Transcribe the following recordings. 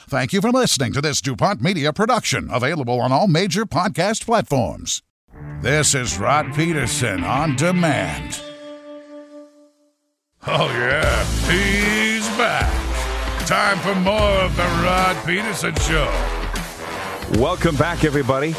Thank you for listening to this DuPont Media production, available on all major podcast platforms. This is Rod Peterson on demand. Oh, yeah, he's back. Time for more of the Rod Peterson Show. Welcome back, everybody.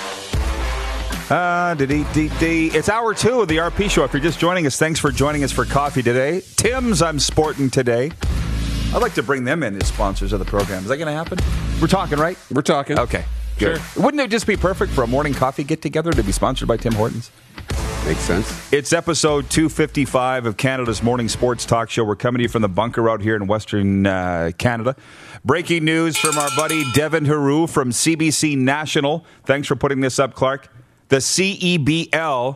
It's hour 2 of the RP Show. If you're just joining us, thanks for joining us for coffee today. Tim's I'm sporting today. I'd like to bring them in as sponsors of the program. Is that going to happen? We're talking, right? We're talking. Okay, good. Sure. Wouldn't it just be perfect for a morning coffee get-together to be sponsored by Tim Hortons? Makes sense. It's episode 255 of Canada's morning sports talk show. We're coming to you from the bunker out here in Western Canada. Breaking news from our buddy Devin Heroux from CBC National. Thanks for putting this up, Clark. The CEBL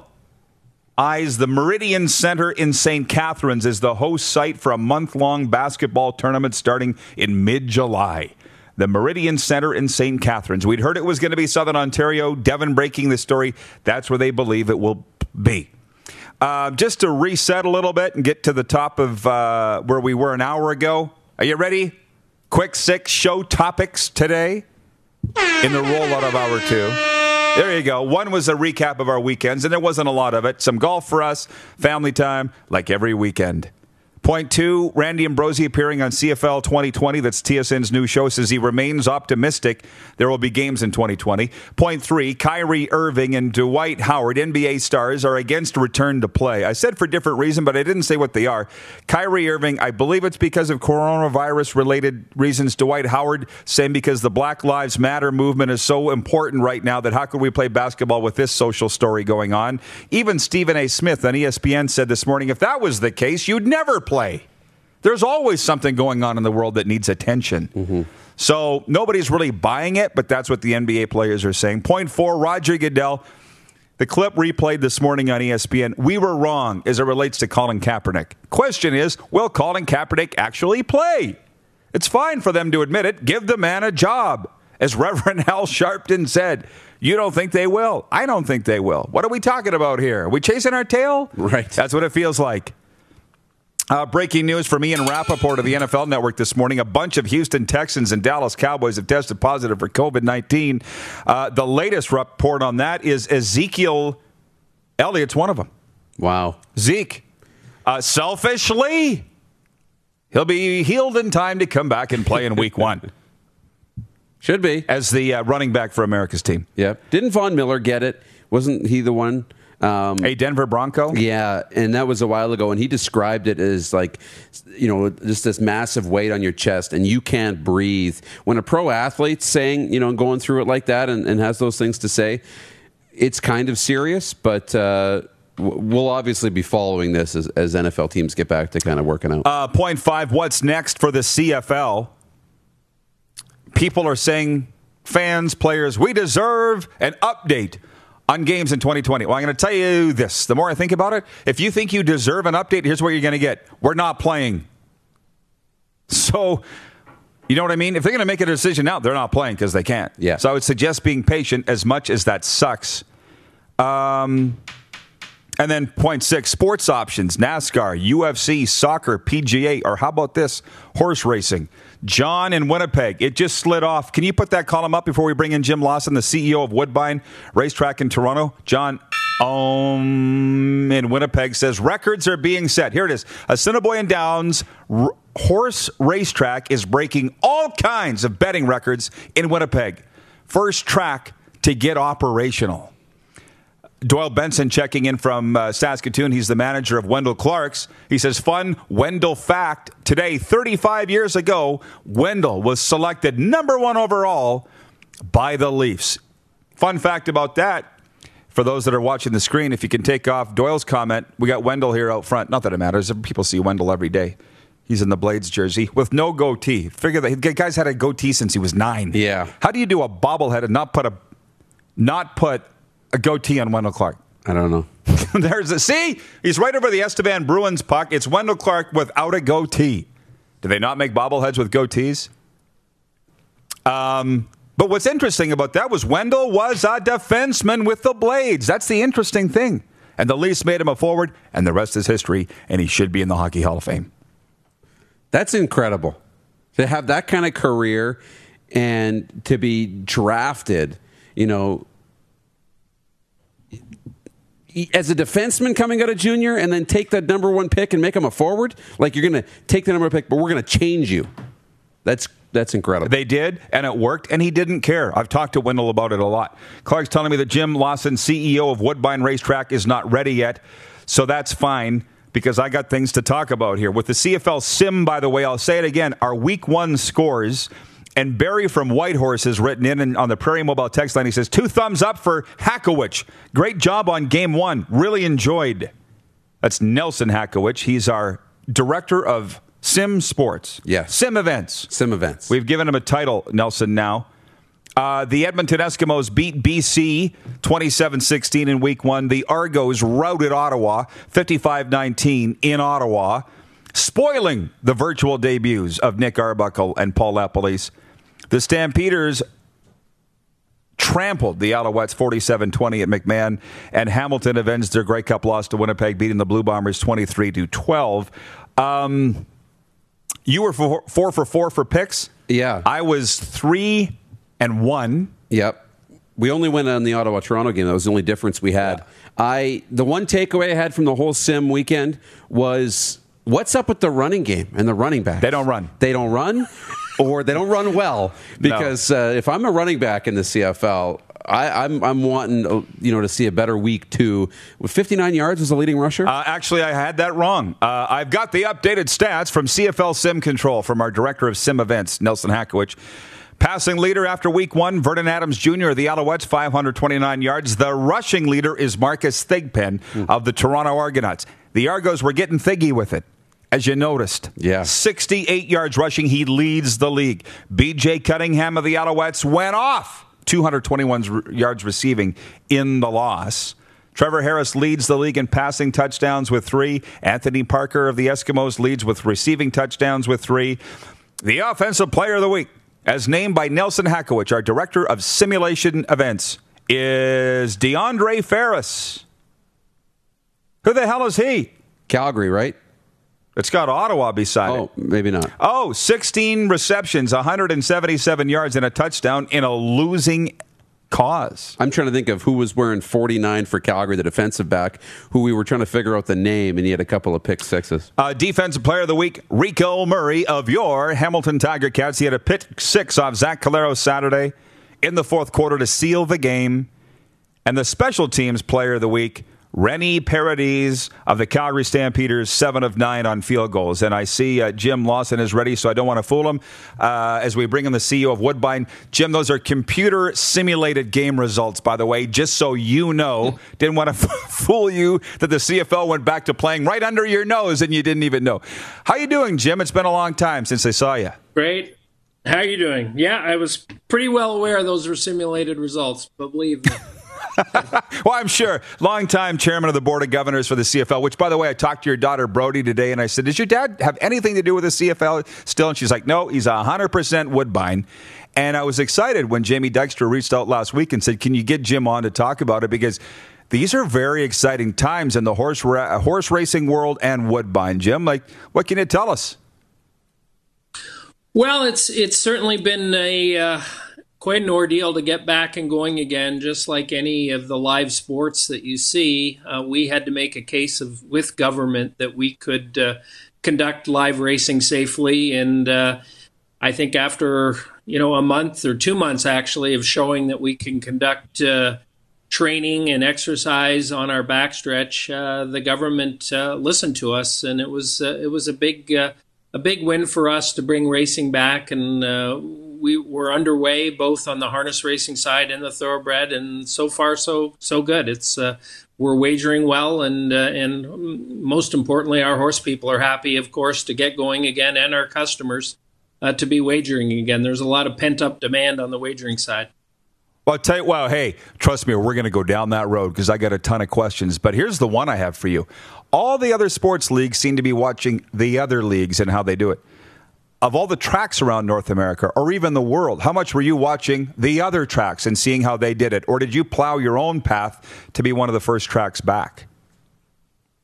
eyes the Meridian Centre in St. Catharines as the host site for a month-long basketball tournament starting in mid-July. The Meridian Centre in St. Catharines. We'd heard it was going to be Southern Ontario. Devin breaking the story. That's where they believe it will be. Just to reset a little bit and get to the top of where we were an hour ago. Are you ready? Quick 6 show topics today in the rollout of hour 2. There you go. One was a recap of our weekends, and there wasn't a lot of it. Some golf for us, family time, like every weekend. Point 2, Randy Ambrosi appearing on CFL 2020. That's TSN's new show. Says he remains optimistic there will be games in 2020. Point 3, Kyrie Irving and Dwight Howard, NBA stars, are against return to play. I said for different reasons, but I didn't say what they are. Kyrie Irving, I believe it's because of coronavirus-related reasons. Dwight Howard saying because the Black Lives Matter movement is so important right now that how could we play basketball with this social story going on? Even Stephen A. Smith on ESPN said this morning, if that was the case, you'd never play. There's always something going on in the world that needs attention. Mm-hmm. So nobody's really buying it, but that's what the NBA players are saying. Point 4, Roger Goodell. The clip replayed this morning on ESPN. We were wrong as it relates to Colin Kaepernick. Question is, will Colin Kaepernick actually play? It's fine for them to admit it. Give the man a job. As Reverend Al Sharpton said, you don't think they will? I don't think they will. What are we talking about here? Are we chasing our tail? Right. That's what it feels like. Breaking news from Ian Rappaport of the NFL Network this morning. A bunch of Houston Texans and Dallas Cowboys have tested positive for COVID-19. The latest report on that is Ezekiel Elliott's one of them. Wow. Zeke. Selfishly, he'll be healed in time to come back and play in week 1. Should be. As the running back for America's team. Yep. Didn't Von Miller get it? Wasn't he the one? A Denver Bronco? Yeah, and that was a while ago, and he described it as like, you know, just this massive weight on your chest, and you can't breathe. When a pro athlete's saying, you know, going through it like that and has those things to say, it's kind of serious, but we'll obviously be following this as NFL teams get back to kind of working out. Point 5, what's next for the CFL? People are saying, fans, players, we deserve an update on games in 2020. Well, I'm going to tell you this. The more I think about it, if you think you deserve an update, here's what you're going to get. We're not playing. So, you know what I mean? If they're going to make a decision now, they're not playing because they can't. Yeah. So I would suggest being patient as much as that sucks. And then point 6, sports options, NASCAR, UFC, soccer, PGA, or how about this, horse racing. John in Winnipeg, it just slid off. Can you put that column up before we bring in Jim Lawson, the CEO of Woodbine Racetrack in Toronto? John in Winnipeg says records are being set. Here it is. Assiniboine Downs horse racetrack is breaking all kinds of betting records in Winnipeg. First track to get operational. Doyle Benson checking in from Saskatoon. He's the manager of Wendell Clark's. He says, fun Wendell fact. Today, 35 years ago, Wendell was selected number 1 overall by the Leafs. Fun fact about that, for those that are watching the screen, if you can take off Doyle's comment, we got Wendell here out front. Not that it matters. People see Wendell every day. He's in the Blades jersey with no goatee. Figure that the guy's had a goatee since he was 9. Yeah. How do you do a bobblehead and not put a goatee on Wendell Clark? I don't know. See? He's right over the Estevan Bruins puck. It's Wendell Clark without a goatee. Do they not make bobbleheads with goatees? But what's interesting about that was Wendell was a defenseman with the Blades. That's the interesting thing. And the Leafs made him a forward, and the rest is history, and he should be in the Hockey Hall of Fame. That's incredible. To have that kind of career and to be drafted, as a defenseman coming out of junior and then take the number 1 pick and make him a forward? Like, you're going to take the number 1 pick, but we're going to change you. That's incredible. They did, and it worked, and he didn't care. I've talked to Wendell about it a lot. Clark's telling me that Jim Lawson, CEO of Woodbine Racetrack, is not ready yet, so that's fine because I got things to talk about here. With the CFL Sim, by the way, I'll say it again, our Week 1 scores. And Barry from Whitehorse has written in and on the Prairie Mobile text line. He says, 2 thumbs up for Hakowich. Great job on Game 1. Really enjoyed. That's Nelson Hakowich. He's our director of Sim Sports. Yes. Sim Events. Sim Events. We've given him a title, Nelson, now. The Edmonton Eskimos beat BC 27-16 in Week 1. The Argos routed Ottawa 55-19 in Ottawa, spoiling the virtual debuts of Nick Arbuckle and Paul LaPolice. The Stampeders trampled the Alouettes 47-20 at McMahon, and Hamilton avenged their Grey Cup loss to Winnipeg, beating the Blue Bombers 23-12. You were 4 for 4 for picks. Yeah. I was 3-1. Yep. We only went on the Ottawa-Toronto game. That was the only difference we had. Yeah. The one takeaway I had from the whole Sim weekend was, what's up with the running game and the running back? They don't run. They don't run, or they don't run well. Because if I'm a running back in the CFL, I'm wanting to see a better week 2. With 59 yards as a leading rusher? Actually, I had that wrong. I've got the updated stats from CFL Sim Control from our director of Sim Events, Nelson Hakowich. Passing leader after Week 1, Vernon Adams Jr. of the Alouettes, 529 yards. The rushing leader is Marcus Thigpen of the Toronto Argonauts. The Argos were getting thiggy with it, as you noticed. Yeah. 68 yards rushing. He leads the league. B.J. Cunningham of the Alouettes went off. 221 yards receiving in the loss. Trevor Harris leads the league in passing touchdowns with 3. Anthony Parker of the Eskimos leads with receiving touchdowns with 3. The Offensive Player of the Week, as named by Nelson Hakowich, our director of simulation events, is DeAndre Ferris. Who the hell is he? Calgary, right? It's got Ottawa beside it. Oh, maybe not. 16 receptions, 177 yards, and a touchdown in a losing cause. I'm trying to think of who was wearing 49 for Calgary, the defensive back, who we were trying to figure out the name, and he had a couple of pick sixes. Defensive Player of the Week, Rico Murray of your Hamilton Tiger Cats. He had a pick 6 off Zach Calero Saturday in the 4th quarter to seal the game. And the Special Teams Player of the Week, Rennie Paradis of the Calgary Stampeders, 7 of 9 on field goals. And I see Jim Lawson is ready, so I don't want to fool him as we bring in the CEO of Woodbine. Jim, those are computer-simulated game results, by the way, just so you know. Didn't want to fool you that the CFL went back to playing right under your nose and you didn't even know. How you doing, Jim? It's been a long time since I saw you. Great. How are you doing? Yeah, I was pretty well aware those were simulated results, but believe me. Well, I'm sure. Longtime chairman of the Board of Governors for the CFL, which, by the way, I talked to your daughter, Brody, today, and I said, does your dad have anything to do with the CFL still? And she's like, no, he's 100% Woodbine. And I was excited when Jamie Dykstra reached out last week and said, can you get Jim on to talk about it? Because these are very exciting times in the horse racing world and Woodbine. Jim, like, what can you tell us? Well, it's certainly been quite an ordeal to get back and going again. Just like any of the live sports that you see, we had to make a case with government that we could conduct live racing safely. And I think after a month or 2 months actually of showing that we can conduct training and exercise on our backstretch, the government listened to us, and it was a big win for us to bring racing back. And we were underway both on the harness racing side and the thoroughbred, and so far so good. It's we're wagering well, and most importantly, our horse people are happy, of course, to get going again, and our customers to be wagering again. There's a lot of pent up demand on the wagering side. Well, I'll tell you, well, hey, trust me, we're going to go down that road because I got a ton of questions. But here's the one I have for you. All the other sports leagues seem to be watching the other leagues and how they do it. Of all the tracks around North America or even the world, how much were you watching the other tracks and seeing how they did it? Or did you plow your own path to be one of the first tracks back?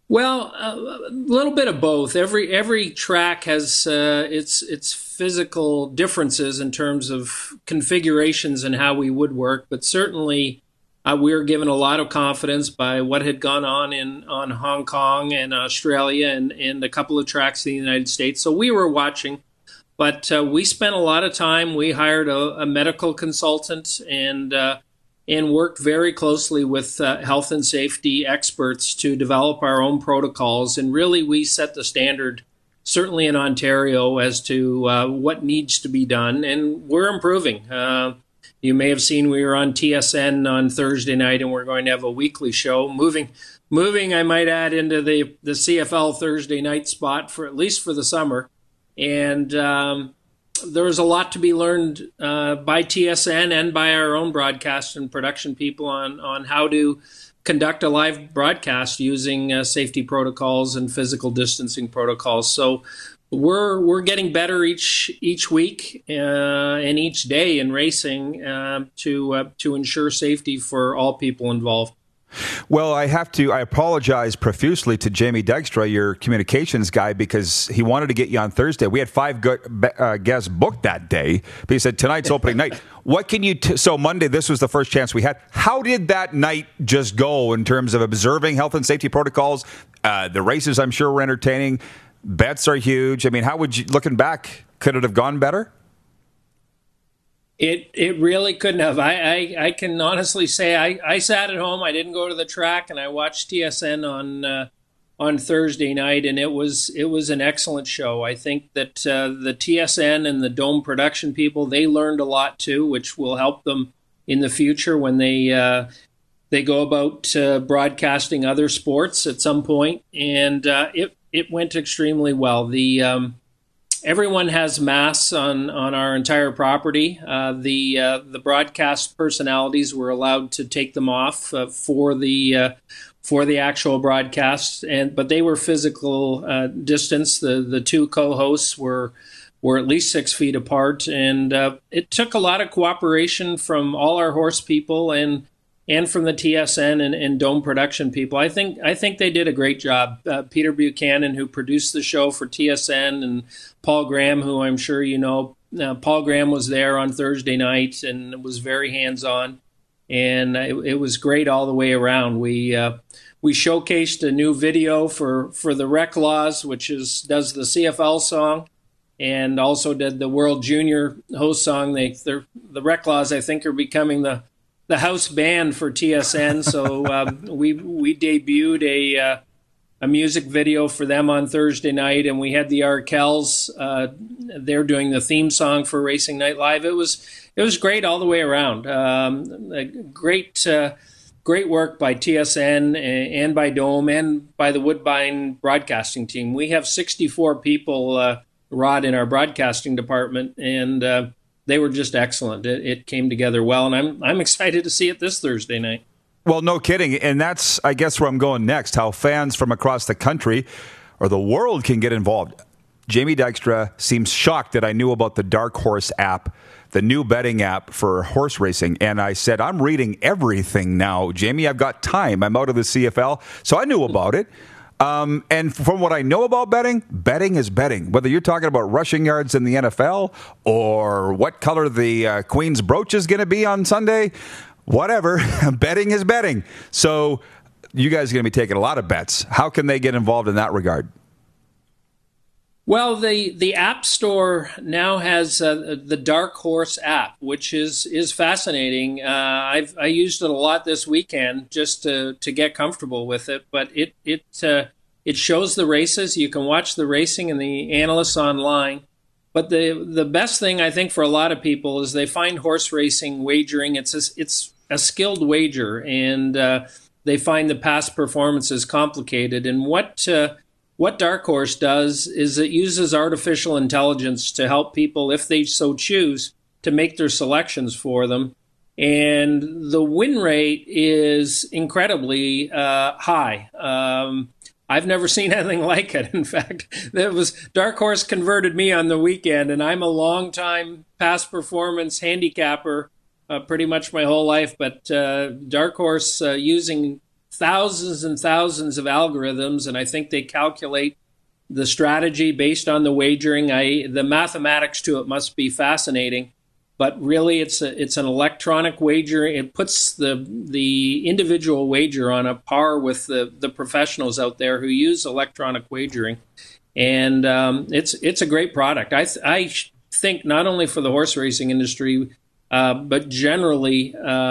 Well, a little bit of both. Every track has its physical differences in terms of configurations and how we would work, but certainly we were given a lot of confidence by what had gone on Hong Kong and Australia and a couple of tracks in the United States. So we were watching, but we spent a lot of time. We hired a medical consultant and worked very closely with health and safety experts to develop our own protocols. And really, we set the standard, certainly in Ontario, as to what needs to be done. And we're improving. You may have seen we were on TSN on Thursday night, and we're going to have a weekly show. Moving, I might add, into the CFL Thursday night spot, for at least for the summer. And there's a lot to be learned by TSN and by our own broadcast and production people on how to conduct a live broadcast using safety protocols and physical distancing protocols. So we're getting better each week and each day in racing to ensure safety for all people involved. Well, I apologize profusely to Jamie Dykstra, your communications guy, because he wanted to get you on Thursday. We had 5 guests booked that day, but he said, tonight's opening night. What can you, so Monday, this was the first chance we had. How did that night just go in terms of observing health and safety protocols? The races, I'm sure, were entertaining. Bets are huge. I mean, how would you, looking back, could it have gone better? It really couldn't have. I can honestly say I sat at home. I didn't go to the track, and I watched TSN on Thursday night, and it was an excellent show. I think that the TSN and the Dome production people, they learned a lot too, which will help them in the future when they go about broadcasting other sports at some point. And it went extremely well. Everyone has masks on our entire property. The broadcast personalities were allowed to take them off for the actual broadcast, but they were physical distance. The 2 co-hosts were at least 6 feet apart, and it took a lot of cooperation from all our horse people and from the TSN and Dome production people. I think they did a great job. Peter Buchanan, who produced the show for TSN, and Paul Graham, who I'm sure you know. Paul Graham was there on Thursday night and was very hands-on, and it was great all the way around. We showcased a new video for the Rec Laws, which does the CFL song, and also did the World Junior host song. The Rec Laws, I think, are becoming the house band for TSN, so we debuted a music video for them on Thursday night, and we had the Arkells. They're doing the theme song for Racing Night Live. It was great all the way around. Great work by TSN and by Dome and by the Woodbine broadcasting team. We have 64 people, Rod, in our broadcasting department, and they were just excellent. It came together well, and I'm excited to see it this Thursday night. Well, no kidding. And that's, I guess, where I'm going next, how fans from across the country or the world can get involved. Jamie Dykstra seems shocked that I knew about the Dark Horse app, the new betting app for horse racing. And I said, I'm reading everything now. Jamie, I've got time. I'm out of the CFL. So I knew about it. And from what I know about betting, betting is betting. Whether you're talking about rushing yards in the NFL or what color the Queen's brooch is going to be on Sunday, whatever, betting is betting. So you guys are going to be taking a lot of bets. How can they get involved in that regard? Well, the App Store now has the Dark Horse app, which is fascinating. I used it a lot this weekend just to get comfortable with it. But it shows the races. You can watch the racing and the analysts online. But the best thing I think for a lot of people is they find horse racing wagering. It's a skilled wager, and they find the past performances complicated. And what Dark Horse does is it uses artificial intelligence to help people, if they so choose, to make their selections for them. And the win rate is incredibly high. I've never seen anything like it. In fact, Dark Horse converted me on the weekend, and I'm a long-time past performance handicapper, pretty much my whole life. But Dark Horse, using thousands and thousands of algorithms, and I think they calculate the strategy based on the wagering. The mathematics to it must be fascinating, but really it's an electronic wager. It puts the individual wager on a par with the professionals out there who use electronic wagering, and it's a great product. I think not only for the horse racing industry, but generally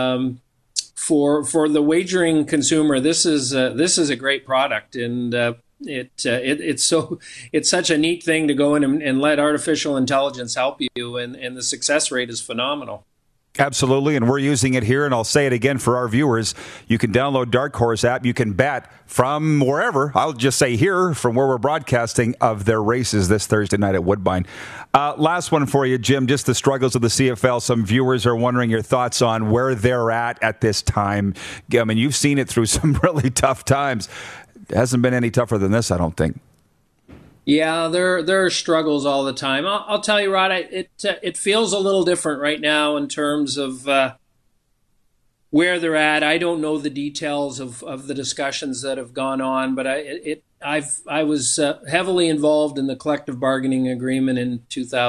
for the wagering consumer, this is a great product, and it's such a neat thing to go in and let artificial intelligence help you, and the success rate is phenomenal. Absolutely, and we're using it here, and I'll say it again for our viewers. You can download Dark Horse app. You can bet from wherever, I'll just say here, from where we're broadcasting, of their races this Thursday night at Woodbine. Last one for you, Jim, just the struggles of the CFL. Some viewers are wondering your thoughts on where they're at this time. I mean, you've seen it through some really tough times. It hasn't been any tougher than this, I don't think. Yeah, there are struggles all the time. I'll tell you, Rod, it feels a little different right now in terms of where they're at. I don't know the details of the discussions that have gone on, but I was heavily involved in the collective bargaining agreement in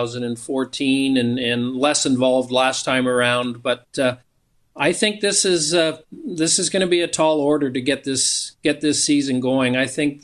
2014, and less involved last time around. But I think this is going to be a tall order to get this season going. I think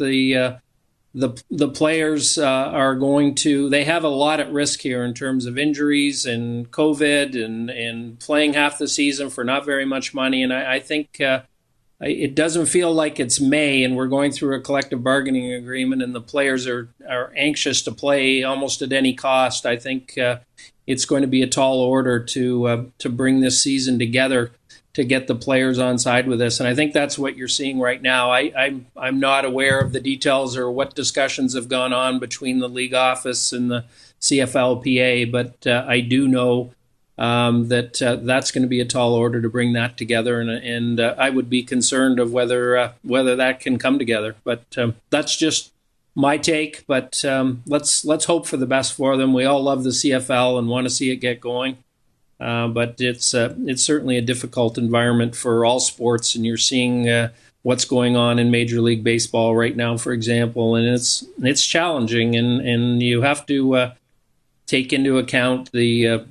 the players are going to, they have a lot at risk here in terms of injuries and COVID and playing half the season for not very much money. And I think it doesn't feel like it's May and we're going through a collective bargaining agreement and the players are anxious to play almost at any cost. I think it's going to be a tall order to bring this season together to get the players on side with this. And I think that's what you're seeing right now. I'm not aware of the details or what discussions have gone on between the league office and the CFLPA, but I do know that that's going to be a tall order to bring that together, and I would be concerned of whether that can come together. But that's just my take. But let's hope for the best for them. We all love the CFL and want to see it get going. But it's certainly a difficult environment for all sports, and you're seeing what's going on in Major League Baseball right now, for example, and it's challenging, and you have to take into account the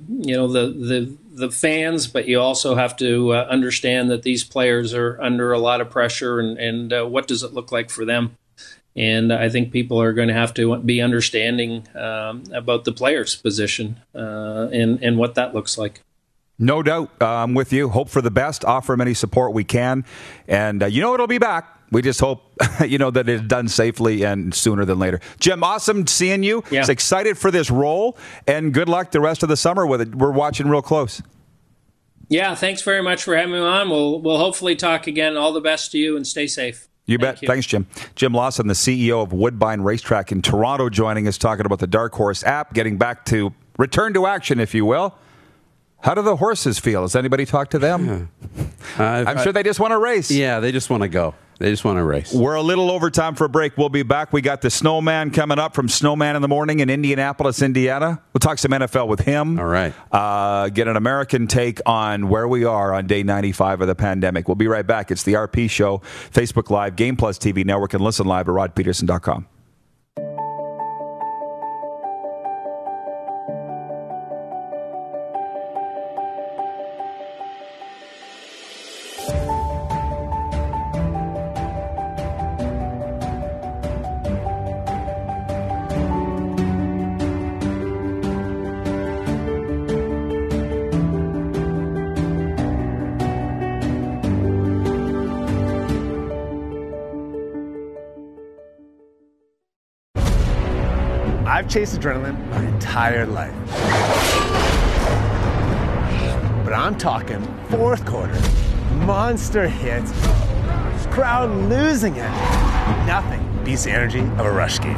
fans, but you also have to understand that these players are under a lot of pressure, and what does it look like for them? And I think people are going to have to be understanding about the player's position and what that looks like. No doubt. I'm with you. Hope for the best. Offer them any support we can. And it'll be back. We just hope, that it's done safely and sooner than later. Jim, awesome seeing you. Yeah. Excited for this role. And good luck the rest of the summer with it. We're watching real close. Yeah, thanks very much for having me on. We'll hopefully talk again. All the best to you and stay safe. You bet. Thanks, Jim. Jim Lawson, the CEO of Woodbine Racetrack in Toronto, joining us, talking about the Dark Horse app, getting back to return to action, if you will. How do the horses feel? Has anybody talked to them? I'm sure they just want to race. Yeah, they just want to go. They just want to race. We're a little over time for a break. We'll be back. We got the Snowman coming up from Snowman in the Morning in Indianapolis, Indiana. We'll talk some NFL with him. All right. Get an American take on where we are on day 95 of the pandemic. We'll be right back. It's the RP Show, Facebook Live, Game Plus TV Network, and listen live at rodpeterson.com. I've chased adrenaline my entire life. But I'm talking fourth quarter, monster hits, crowd losing it. Nothing beats the energy of a rush game.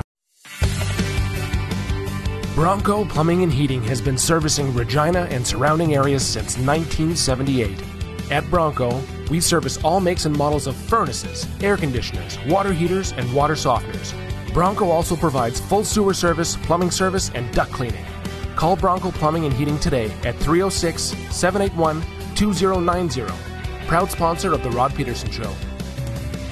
Bronco Plumbing and Heating has been servicing Regina and surrounding areas since 1978. At Bronco, we service all makes and models of furnaces, air conditioners, water heaters, and water softeners. Bronco also provides full sewer service, plumbing service, and duct cleaning. Call Bronco Plumbing and Heating today at 306-781-2090. Proud sponsor of The Rod Peterson Show.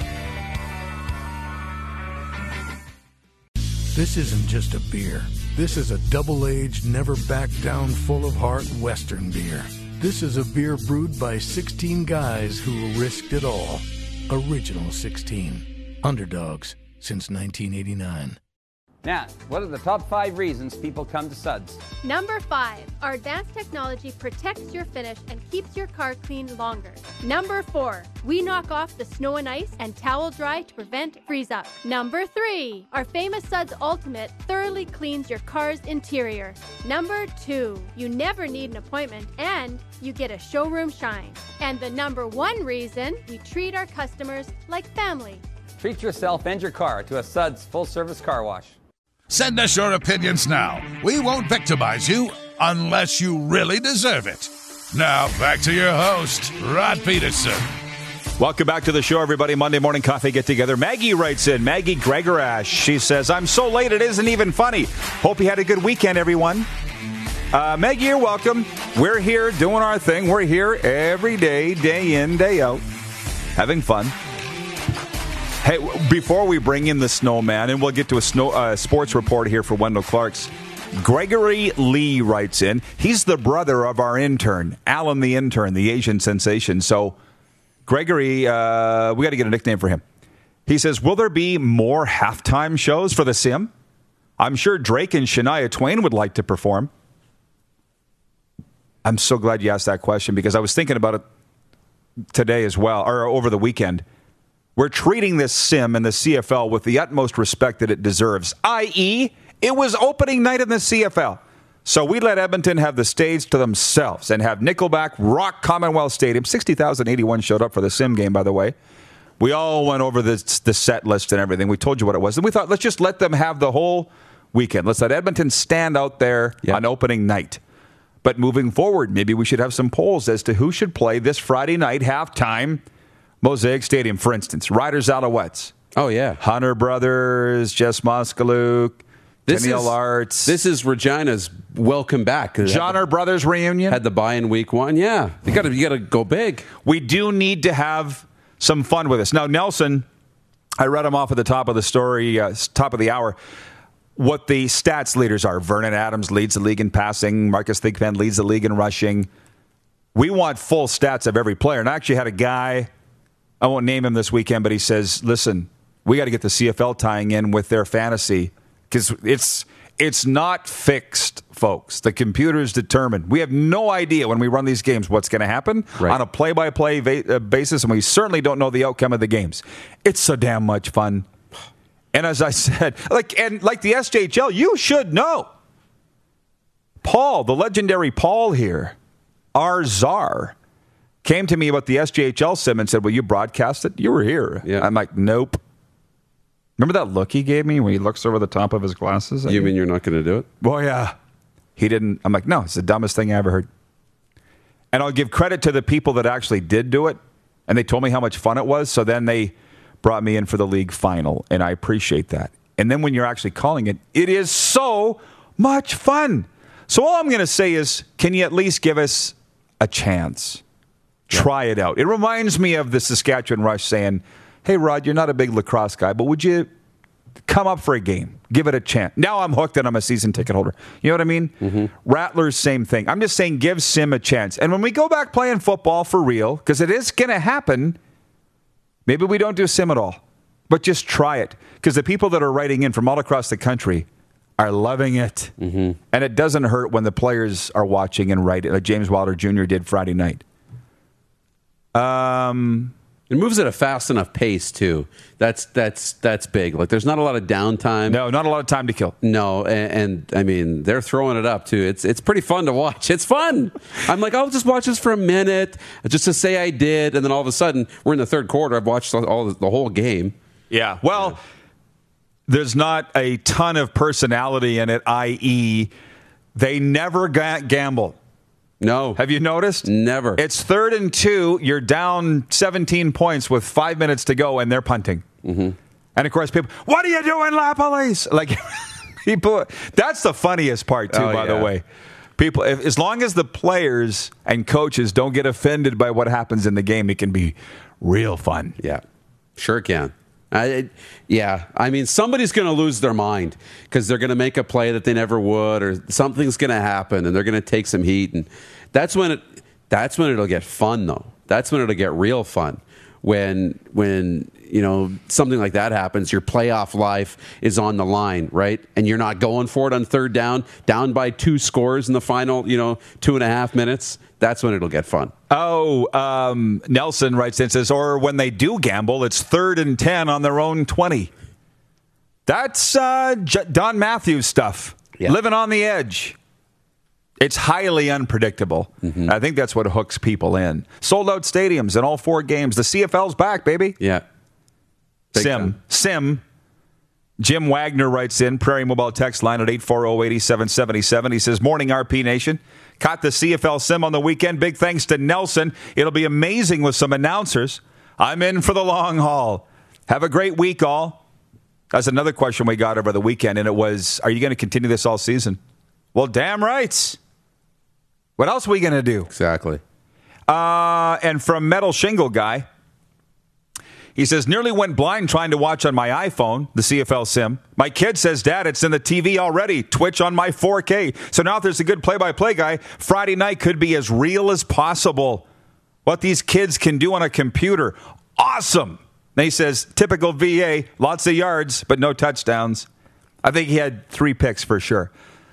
This isn't just a beer. This is a double-aged, never-back-down, full-of-heart Western beer. This is a beer brewed by 16 guys who risked it all. Original 16. Underdogs since 1989. Now, what are the top 5 reasons people come to Suds? Number 5, our advanced technology protects your finish and keeps your car clean longer. Number 4, we knock off the snow and ice and towel dry to prevent freeze-up. Number 3, our famous Suds Ultimate thoroughly cleans your car's interior. Number 2, you never need an appointment and you get a showroom shine. And the number 1 reason, we treat our customers like family. Treat yourself and your car to a Suds full-service car wash. Send us your opinions now. We won't victimize you unless you really deserve it. Now, back to your host, Rod Peterson. Welcome back to the show, everybody. Monday morning coffee get-together. Maggie writes in, Maggie Gregorash. She says, I'm so late it isn't even funny. Hope you had a good weekend, everyone. Maggie, you're welcome. We're here doing our thing. We're here every day, day in, day out, having fun. Hey, before we bring in the snowman, and we'll get to a sports report here for Wendell Clark's, Gregory Lee writes in. He's the brother of our intern, Alan the intern, the Asian sensation. So, Gregory, we got to get a nickname for him. He says, will there be more halftime shows for The Sim? I'm sure Drake and Shania Twain would like to perform. I'm so glad you asked that question because I was thinking about it today as well, or over the weekend. We're treating this Sim and the CFL with the utmost respect that it deserves, i.e., it was opening night in the CFL. So we let Edmonton have the stage to themselves and have Nickelback rock Commonwealth Stadium. 60,081 showed up for the Sim game, by the way. We all went over the set list and everything. We told you what it was. And we thought, let's just let them have the whole weekend. Let's let Edmonton stand out there on opening night. But moving forward, maybe we should have some polls as to who should play this Friday night halftime Mosaic Stadium, for instance. Riders Alouettes. Oh, yeah. Hunter Brothers, Jess Moskaluk, Danielle Arts. This is Regina's welcome back. Johnner Brothers reunion. Had the bye in week 1. Yeah. You got to go big. We do need to have some fun with this. Now, Nelson, I read him off at the top of the story, top of the hour, what the stats leaders are. Vernon Adams leads the league in passing. Marcus Thigpen leads the league in rushing. We want full stats of every player. And I actually had a guy, I won't name him this weekend, but he says, listen, we got to get the CFL tying in with their fantasy because it's not fixed, folks. The computer's determined. We have no idea when we run these games what's going to happen on a play-by-play basis, and we certainly don't know the outcome of the games. It's so damn much fun. And as I said, like the SJHL, you should know. Paul, the legendary Paul here, our czar, came to me about the SJHL sim and said, will you broadcast it? You were here. Yeah. I'm like, nope. Remember that look he gave me when he looks over the top of his glasses? You mean you're not going to do it? Well, yeah. He didn't. I'm like, no, it's the dumbest thing I ever heard. And I'll give credit to the people that actually did do it, and they told me how much fun it was, so then they brought me in for the league final, and I appreciate that. And then when you're actually calling it, it is so much fun. So all I'm going to say is, can you at least give us a chance? Try it out. It reminds me of the Saskatchewan Rush saying, hey, Rod, you're not a big lacrosse guy, but would you come up for a game? Give it a chance. Now I'm hooked and I'm a season ticket holder. You know what I mean? Mm-hmm. Rattlers, same thing. I'm just saying give Sim a chance. And when we go back playing football for real, because it is going to happen, maybe we don't do Sim at all, but just try it. Because the people that are writing in from all across the country are loving it. Mm-hmm. And it doesn't hurt when the players are watching and writing, like James Wilder Jr. did Friday night. It moves at a fast enough pace too. That's big. Like there's not a lot of downtime. No, not a lot of time to kill. No, and I mean they're throwing it up too. It's pretty fun to watch. It's fun. I'm like, I'll just watch this for a minute just to say I did, and then all of a sudden we're in the third quarter. I've watched the whole game. Yeah. Well, there's not a ton of personality in it. I.e., they never gamble. No. Have you noticed? Never. It's 3rd and 2. You're down 17 points with 5 minutes to go, and they're punting. Mm-hmm. And, of course, people, what are you doing, Lapalese? Like, people, that's the funniest part, too, by the way. People, as long as the players and coaches don't get offended by what happens in the game, it can be real fun. Yeah. Sure can. Yeah. I mean, somebody's going to lose their mind because they're going to make a play that they never would, or something's going to happen, and they're going to take some heat. And that's when it'll get fun, though. That's when it'll get real fun. When something like that happens, your playoff life is on the line, right? And you're not going for it on third down by 2 scores in the final, 2.5 minutes. That's when it'll get fun. Nelson writes in, says, or when they do gamble, it's 3rd and 10 on their own 20. That's Don Matthews stuff. Yeah. Living on the edge. It's highly unpredictable. Mm-hmm. I think that's what hooks people in. Sold out stadiums in all 4 games. The CFL's back, baby. Yeah. Sim. Jim Wagner writes in, Prairie Mobile text line at 840-8777. He says, morning, RP Nation. Caught the CFL Sim on the weekend. Big thanks to Nelson. It'll be amazing with some announcers. I'm in for the long haul. Have a great week, all. That's another question we got over the weekend, and it was, are you going to continue this all season? Well, damn right. What else are we going to do? Exactly. And from Metal Shingle Guy, he says, nearly went blind trying to watch on my iPhone, the CFL Sim. My kid says, Dad, it's in the TV already. Twitch on my 4K. So now if there's a good play-by-play guy, Friday night could be as real as possible. What these kids can do on a computer. Awesome. And he says, typical VA, lots of yards, but no touchdowns. I think he had 3 picks for sure.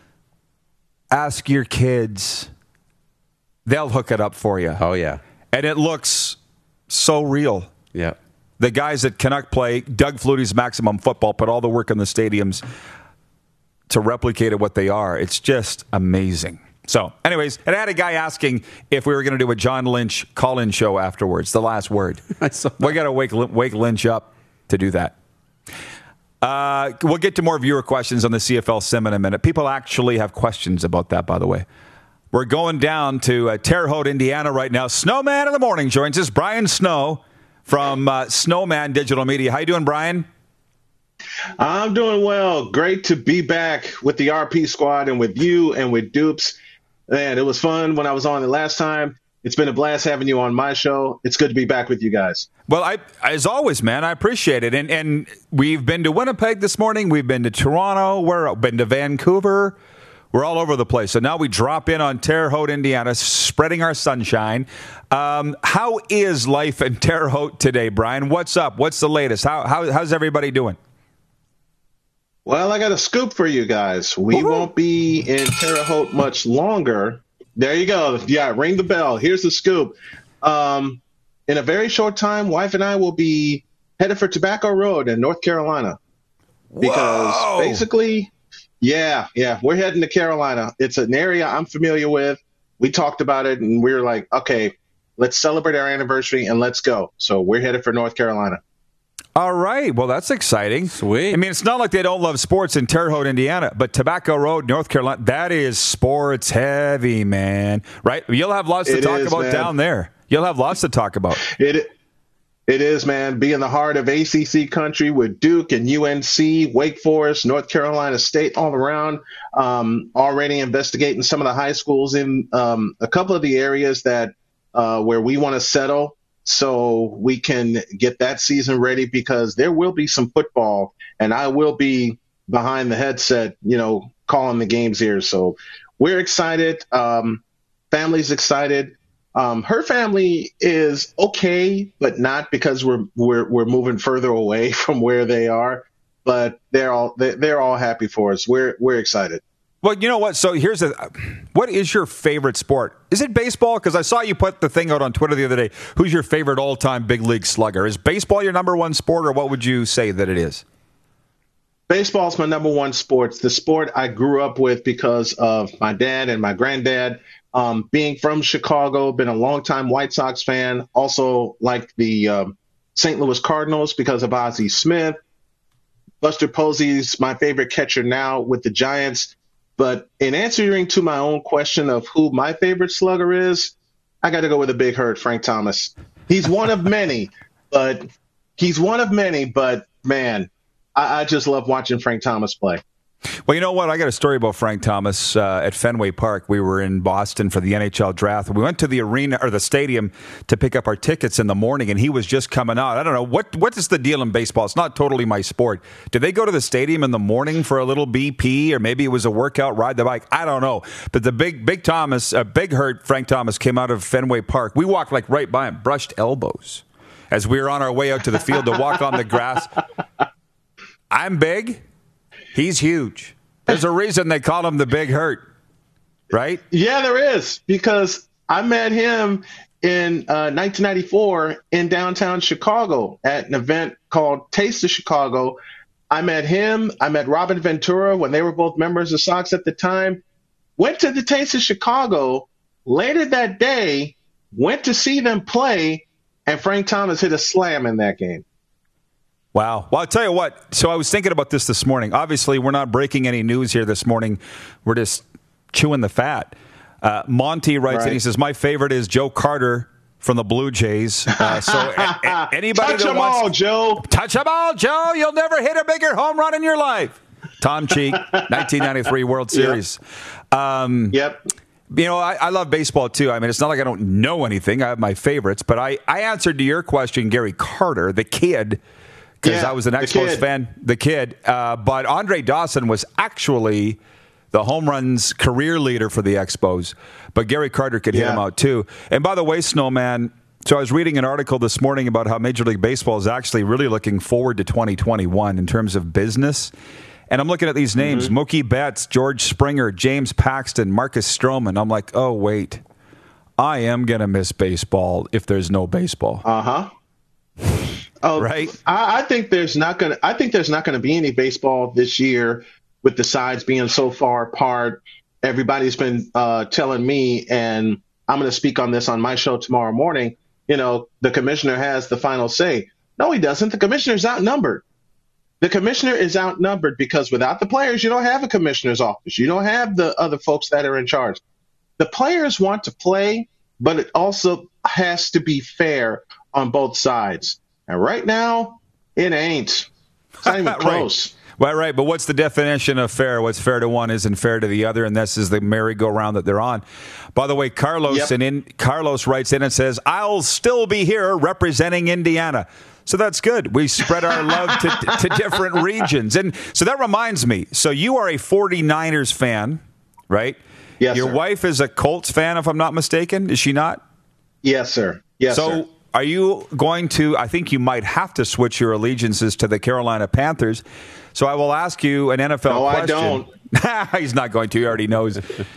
Ask your kids. They'll hook it up for you. Oh, yeah. And it looks so real. Yeah. The guys at Canuck play, Doug Flutie's Maximum Football, put all the work in the stadiums to replicate what they are. It's just amazing. So, anyways, and I had a guy asking if we were going to do a John Lynch call-in show afterwards, the last word. We got to wake Lynch up to do that. We'll get to more viewer questions on the CFL Sim in a minute. People actually have questions about that, by the way. We're going down to Terre Haute, Indiana right now. Snowman in the morning joins us, Brian Snow from Snowman Digital Media. How you doing, Brian? I'm doing well. Great to be back with the RP squad and with you and with Dupes. Man, it was fun when I was on it last time. It's been a blast having you on my show. It's good to be back with you guys. Well, as always, man, I appreciate it. And we've been to Winnipeg this morning. We've been to Toronto. We've been to Vancouver. We're all over the place. So now we drop in on Terre Haute, Indiana, spreading our sunshine. How is life in Terre Haute today, Brian? What's up? What's the latest? How's everybody doing? Well, I got a scoop for you guys. We won't be in Terre Haute much longer. There you go. Yeah, ring the bell. Here's the scoop. In a very short time, wife and I will be headed for Tobacco Road in North Carolina. Because basically... Yeah, we're heading to Carolina. It's an area I'm familiar with. We talked about it, and we were like, okay, let's celebrate our anniversary, and let's go. So we're headed for North Carolina. All right. Well, that's exciting. Sweet. I mean, it's not like they don't love sports in Terre Haute, Indiana, but Tobacco Road, North Carolina, that is sports heavy, man. Right? You'll have lots to talk about, man. Down there. You'll have lots to talk about. It is, man. Be in the heart of ACC country with Duke and UNC, Wake Forest, North Carolina State all around. Already investigating some of the high schools in a couple of the areas that where we want to settle so we can get that season ready, because there will be some football, and I will be behind the headset, calling the games here. So we're excited. Family's excited. Her family is okay, but not, because we're moving further away from where they are. But they're all happy for us. We're excited. Well, you know what? So what is your favorite sport? Is it baseball? Because I saw you put the thing out on Twitter the other day. Who's your favorite all-time big league slugger? Is baseball your number one sport, or what would you say that it is? Baseball's my number one sport. The sport I grew up with because of my dad and my granddad. Being from Chicago, been a longtime White Sox fan. Also like the St. Louis Cardinals because of Ozzie Smith. Buster Posey's my favorite catcher now with the Giants. But in answering to my own question of who my favorite slugger is, I got to go with the Big Hurt, Frank Thomas. He's one of many, but man, I just love watching Frank Thomas play. Well, you know what? I got a story about Frank Thomas at Fenway Park. We were in Boston for the NHL draft. We went to the arena or the stadium to pick up our tickets in the morning, and he was just coming out. I don't know. What is the deal in baseball? It's not totally my sport. Did they go to the stadium in the morning for a little BP, or maybe it was a workout, ride the bike? I don't know. But the big hurt Frank Thomas came out of Fenway Park. We walked like right by him, brushed elbows as we were on our way out to the field to walk on the grass. I'm big. He's huge. There's a reason they call him the Big Hurt, right? Yeah, there is, because I met him in 1994 in downtown Chicago at an event called Taste of Chicago. I met him. I met Robin Ventura when they were both members of Sox at the time. Went to the Taste of Chicago. Later that day, went to see them play, and Frank Thomas hit a slam in that game. Wow. Well, I'll tell you what. So I was thinking about this morning. Obviously, we're not breaking any news here this morning. We're just chewing the fat. Monty writes in. He says, my favorite is Joe Carter from the Blue Jays. So anybody touch them all, Joe. Touch them all, Joe. You'll never hit a bigger home run in your life. Tom Cheek, 1993 World Series. Yep. You know, I love baseball, too. I mean, it's not like I don't know anything. I have my favorites. But I answered to your question, Gary Carter, the kid, because I was an Expos fan, the kid. But Andre Dawson was actually the home runs career leader for the Expos. But Gary Carter could hit him out, too. And by the way, Snowman, so I was reading an article this morning about how Major League Baseball is actually really looking forward to 2021 in terms of business. And I'm looking at these names, Mookie Betts, George Springer, James Paxton, Marcus Stroman. I'm like, oh, wait. I am going to miss baseball if there's no baseball. Oh, right. I think there's not going to be any baseball this year with the sides being so far apart. Everybody's been telling me, and I'm going to speak on this on my show tomorrow morning. You know, the commissioner has the final say. No, he doesn't. The commissioner's outnumbered. The commissioner is outnumbered because without the players, you don't have a commissioner's office. You don't have the other folks that are in charge. The players want to play, but it also has to be fair on both sides. And right now, it ain't. It's not even close. Well, right, but what's the definition of fair? What's fair to one isn't fair to the other, and this is the merry-go-round that they're on. By the way, Carlos Carlos writes in and says, I'll still be here representing Indiana. So that's good. We spread our love to different regions. And so that reminds me, so you are a 49ers fan, right? Yes, Your wife is a Colts fan, if I'm not mistaken. Is she not? Yes, sir. Yes, sir. So are you going to, I think you might have to switch your allegiances to the Carolina Panthers. So I will ask you an NFL question. No, I don't. He's not going to. He already knows.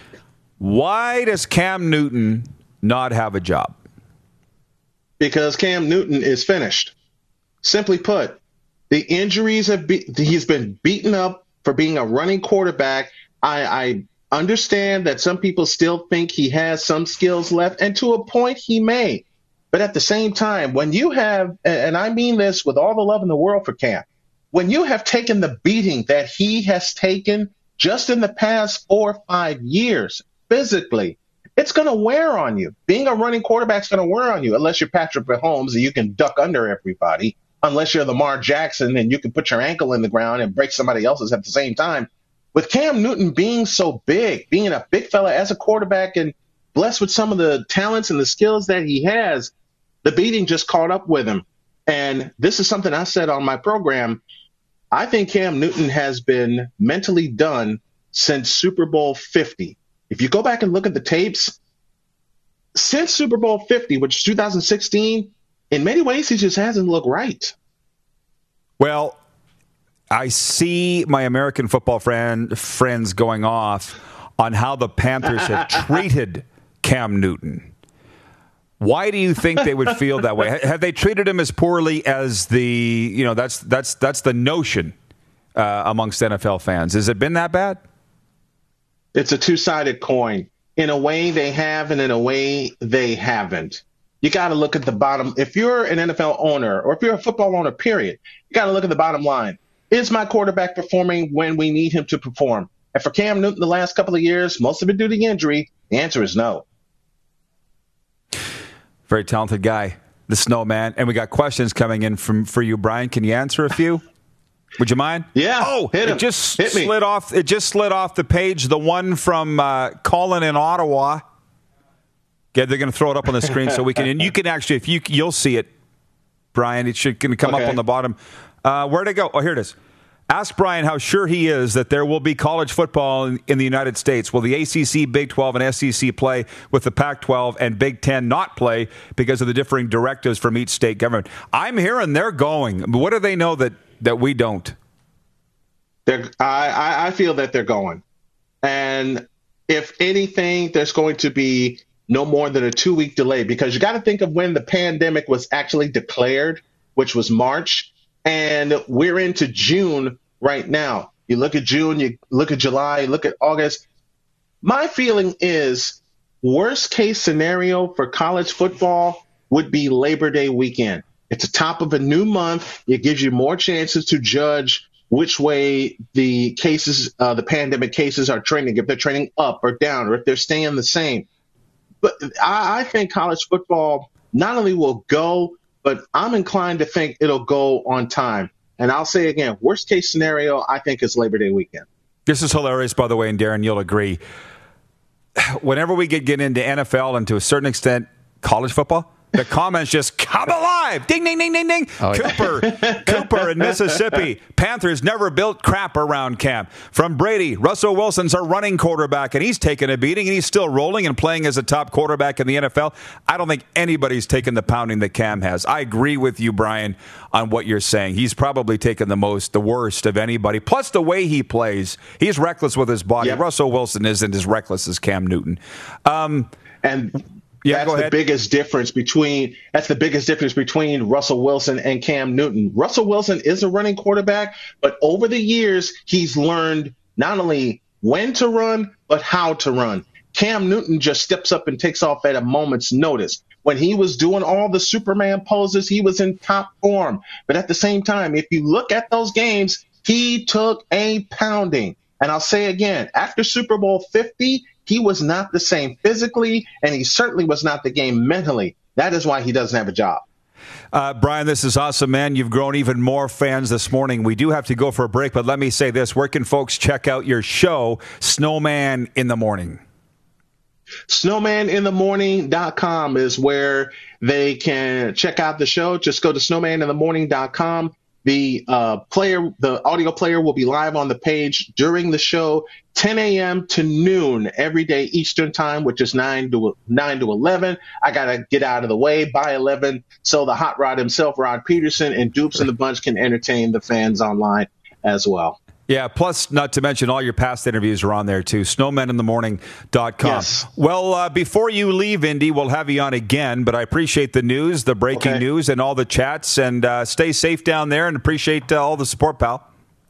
Why does Cam Newton not have a job? Because Cam Newton is finished. Simply put, the injuries he's been beaten up for being a running quarterback. I understand that some people still think he has some skills left, and to a point he may. But at the same time, when you have, and I mean this with all the love in the world for Cam, when you have taken the beating that he has taken just in the past 4 or 5 years physically, it's going to wear on you. Being a running quarterback is going to wear on you, unless you're Patrick Mahomes and you can duck under everybody, unless you're Lamar Jackson and you can put your ankle in the ground and break somebody else's at the same time. With Cam Newton being so big, being a big fella as a quarterback and blessed with some of the talents and the skills that he has, the beating just caught up with him. And this is something I said on my program. I think Cam Newton has been mentally done since Super Bowl 50. If you go back and look at the tapes, since Super Bowl 50, which is 2016, in many ways, he just hasn't looked right. Well, I see my American football friends going off on how the Panthers have treated Cam Newton. Why do you think they would feel that way? Have they treated him as poorly as that's the notion amongst NFL fans? Has it been that bad? It's a two-sided coin. In a way they have, and in a way they haven't. You got to look at the bottom. If you're an NFL owner, or if you're a football owner, period, you got to look at the bottom line. Is my quarterback performing when we need him to perform? And for Cam Newton the last couple of years, most of it due to injury, the answer is no. Very talented guy, the Snowman. And we got questions coming in for you, Brian. Can you answer a few? Would you mind? Yeah. Oh, hit him. It just Hit me. slid off. It just slid off the page. The one from Colin in Ottawa. Yeah, they're going to throw it up on the screen so we can. And you can actually, you'll see it, Brian. It should come up on the bottom. Where'd it go? Oh, here it is. Ask Brian how sure he is that there will be college football in the United States. Will the ACC, Big 12, and SEC play with the Pac-12 and Big 10 not play because of the differing directives from each state government? I'm hearing they're going. What do they know that we don't? I feel that they're going. And if anything, there's going to be no more than a 2-week delay, because you got to think of when the pandemic was actually declared, which was March. And we're into June right now. You look at June, you look at July, you look at August. My feeling is worst case scenario for college football would be Labor Day weekend. It's the top of a new month. It gives you more chances to judge which way the cases, the pandemic cases are trending, if they're trending up or down, or if they're staying the same. But I think college football not only will go, but I'm inclined to think it'll go on time. And I'll say again, worst case scenario, I think is Labor Day weekend. This is hilarious, by the way, and Darren, you'll agree. Whenever we get into NFL and to a certain extent college football, the comments just come alive. Ding, ding, ding, ding, ding. Oh, Cooper in Mississippi. Panthers never built crap around Cam. From Brady, Russell Wilson's our running quarterback, and he's taking a beating, and he's still rolling and playing as a top quarterback in the NFL. I don't think anybody's taken the pounding that Cam has. I agree with you, Brian, on what you're saying. He's probably taken the worst of anybody. Plus the way he plays, he's reckless with his body. Yep. Russell Wilson isn't as reckless as Cam Newton. That's the biggest difference between Russell Wilson and Cam Newton. Russell Wilson is a running quarterback, but over the years, he's learned not only when to run, but how to run. Cam Newton just steps up and takes off at a moment's notice. When he was doing all the Superman poses, he was in top form. But at the same time, if you look at those games, he took a pounding. And I'll say again, after Super Bowl 50, he was not the same physically, and he certainly was not the game mentally. That is why he doesn't have a job. Brian, this is awesome, man. You've grown even more fans this morning. We do have to go for a break, but let me say this. Where can folks check out your show, Snowman in the Morning? SnowmanInTheMorning.com is where they can check out the show. Just go to SnowmanInTheMorning.com. The audio player will be live on the page during the show, 10 a.m. to noon every day Eastern time, which is 9 to 11. I got to get out of the way by 11 so the hot rod himself, Rod Peterson, and Dupes and the Bunch can entertain the fans online as well. Yeah, plus, not to mention, all your past interviews are on there, too. SnowmanInTheMorning.com. Yes. Well, before you leave, Indy, we'll have you on again, but I appreciate the news, the breaking news, and all the chats, and stay safe down there, and appreciate all the support, pal.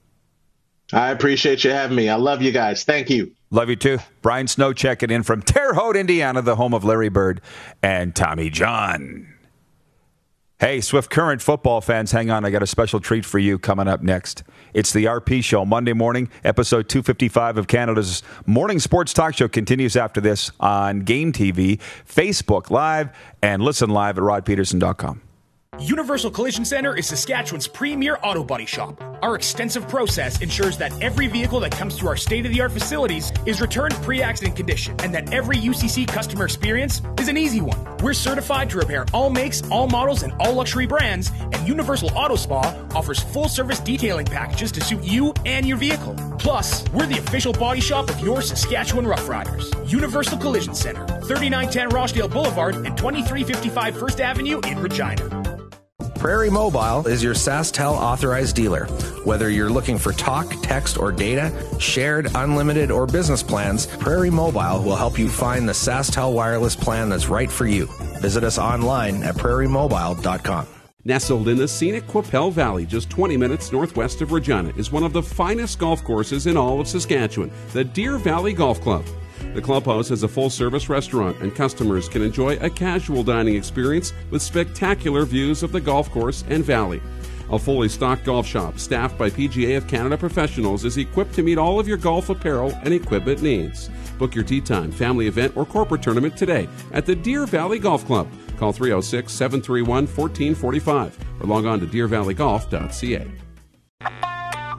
I appreciate you having me. I love you guys. Thank you. Love you, too. Brian Snow checking in from Terre Haute, Indiana, the home of Larry Bird and Tommy John. Hey, Swift Current football fans, hang on. I got a special treat for you coming up next. It's the RP Show, Monday morning, episode 255 of Canada's morning sports talk show continues after this on Game TV, Facebook Live, and listen live at rodpeterson.com. Universal Collision Center is Saskatchewan's premier auto body shop. Our extensive process ensures that every vehicle that comes through our state-of-the-art facilities is returned pre-accident condition, and that every UCC customer experience is an easy one. We're certified to repair all makes, all models, and all luxury brands, and Universal Auto Spa offers full-service detailing packages to suit you and your vehicle. Plus, we're the official body shop of your Saskatchewan Rough Riders. Universal Collision Center, 3910 Rochdale Boulevard and 2355 First Avenue in Regina. Prairie Mobile is your SaskTel authorized dealer. Whether you're looking for talk, text, or data, shared, unlimited, or business plans, Prairie Mobile will help you find the SaskTel wireless plan that's right for you. Visit us online at prairiemobile.com. Nestled in the scenic Qu'Appelle Valley, just 20 minutes northwest of Regina, is one of the finest golf courses in all of Saskatchewan, the Deer Valley Golf Club. The clubhouse has a full-service restaurant, and customers can enjoy a casual dining experience with spectacular views of the golf course and valley. A fully stocked golf shop staffed by PGA of Canada professionals is equipped to meet all of your golf apparel and equipment needs. Book your tee time, family event, or corporate tournament today at the Deer Valley Golf Club. Call 306-731-1445 or log on to deervalleygolf.ca.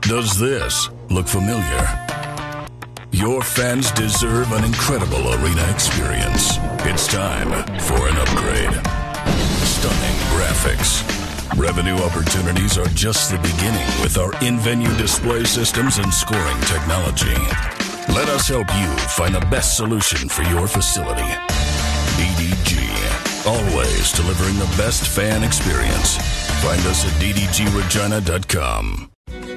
Does this look familiar? Your fans deserve an incredible arena experience. It's time for an upgrade. Stunning graphics. Revenue opportunities are just the beginning with our in-venue display systems and scoring technology. Let us help you find the best solution for your facility. DDG. Always delivering the best fan experience. Find us at ddgregina.com.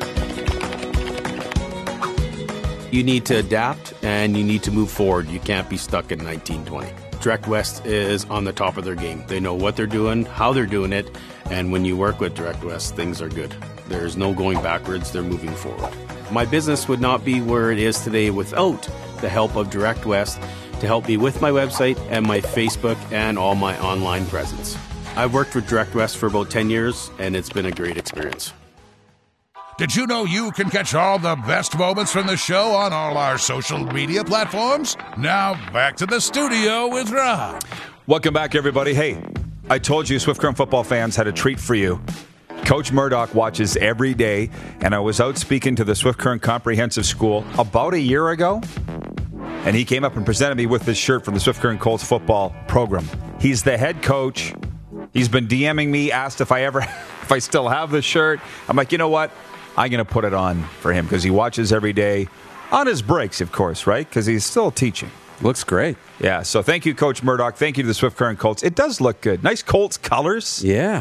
You need to adapt and you need to move forward. You can't be stuck in 1920. Direct West is on the top of their game. They know what they're doing, how they're doing it, and when you work with Direct West, things are good. There's no going backwards, they're moving forward. My business would not be where it is today without the help of Direct West to help me with my website and my Facebook and all my online presence. I've worked with Direct West for about 10 years, and it's been a great experience. Did you know you can catch all the best moments from the show on all our social media platforms? Now, back to the studio with Rob. Welcome back, everybody. Hey, I told you Swift Current football fans had a treat for you. Coach Murdoch watches every day, and I was out speaking to the Swift Current Comprehensive School about a year ago, and he came up and presented me with this shirt from the Swift Current Colts football program. He's the head coach. He's been DMing me, asked if I still have the shirt. I'm like, you know what? I'm going to put it on for him because he watches every day on his breaks, of course, right? Because he's still teaching. Looks great. Yeah, so thank you, Coach Murdoch. Thank you to the Swift Current Colts. It does look good. Nice Colts colors. Yeah.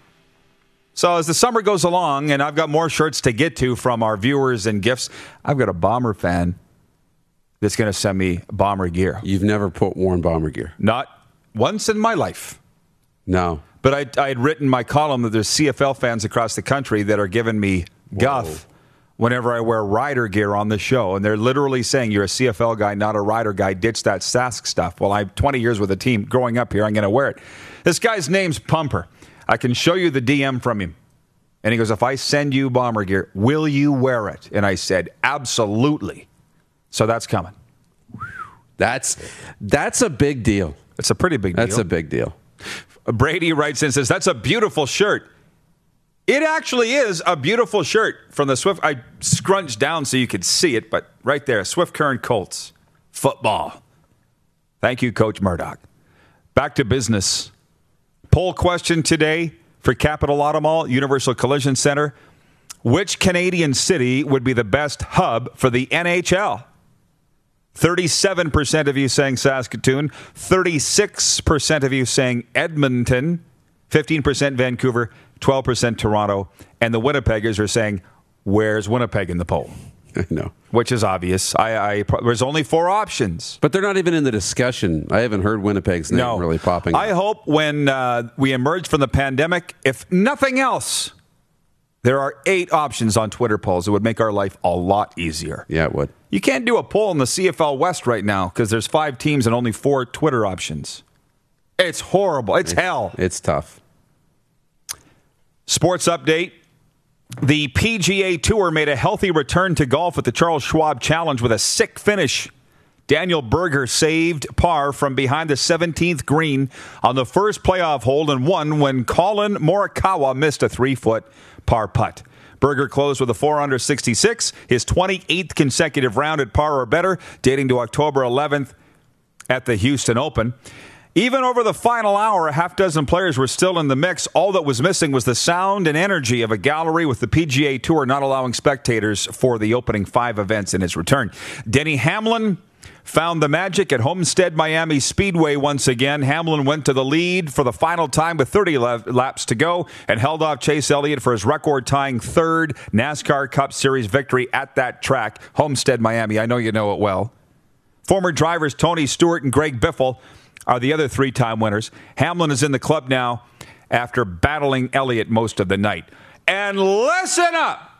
So as the summer goes along, and I've got more shirts to get to from our viewers and gifts, I've got a Bomber fan that's going to send me Bomber gear. You've never worn Bomber gear? Not once in my life. No. But I had written my column that there's CFL fans across the country that are giving me guff whenever I wear Rider gear on the show. And they're literally saying, you're a CFL guy, not a Rider guy. Ditch that Sask stuff. Well, I'm 20 years with a team. Growing up here, I'm going to wear it. This guy's name's Pumper. I can show you the DM from him. And he goes, if I send you Bomber gear, will you wear it? And I said, absolutely. So that's coming. That's a big deal. It's a pretty big deal. That's a big deal. Brady writes in and says, that's a beautiful shirt. It actually is a beautiful shirt from the Swift. I scrunched down so you could see it, but right there, Swift Current Colts football. Thank you, Coach Murdoch. Back to business. Poll question today for Capital Auto Mall, Universal Collision Center. Which Canadian city would be the best hub for the NHL? 37% of you saying Saskatoon, 36% of you saying Edmonton, 15% Vancouver, 12% Toronto, and the Winnipeggers are saying, where's Winnipeg in the poll? I know. Which is obvious. There's only 4 options. But they're not even in the discussion. I haven't heard Winnipeg's name really popping up. I hope when we emerge from the pandemic, if nothing else, there are 8 options on Twitter polls. It would make our life a lot easier. Yeah, it would. You can't do a poll in the CFL West right now because there's 5 teams and only 4 Twitter options. It's horrible. It's hell. It's tough. Sports update. The PGA Tour made a healthy return to golf at the Charles Schwab Challenge with a sick finish. Daniel Berger saved par from behind the 17th green on the first playoff hole and won when Colin Morikawa missed a 3-foot par putt. Berger closed with a 4-under 66, his 28th consecutive round at par or better, dating to October 11th at the Houston Open. Even over the final hour, a half dozen players were still in the mix. All that was missing was the sound and energy of a gallery, with the PGA Tour not allowing spectators for the opening 5 events in its return. Denny Hamlin found the magic at Homestead Miami Speedway once again. Hamlin went to the lead for the final time with 30 laps to go and held off Chase Elliott for his record-tying 3rd NASCAR Cup Series victory at that track, Homestead Miami. I know you know it well. Former drivers Tony Stewart and Greg Biffle are the other 3-time winners. Hamlin is in the club now after battling Elliott most of the night. And listen up!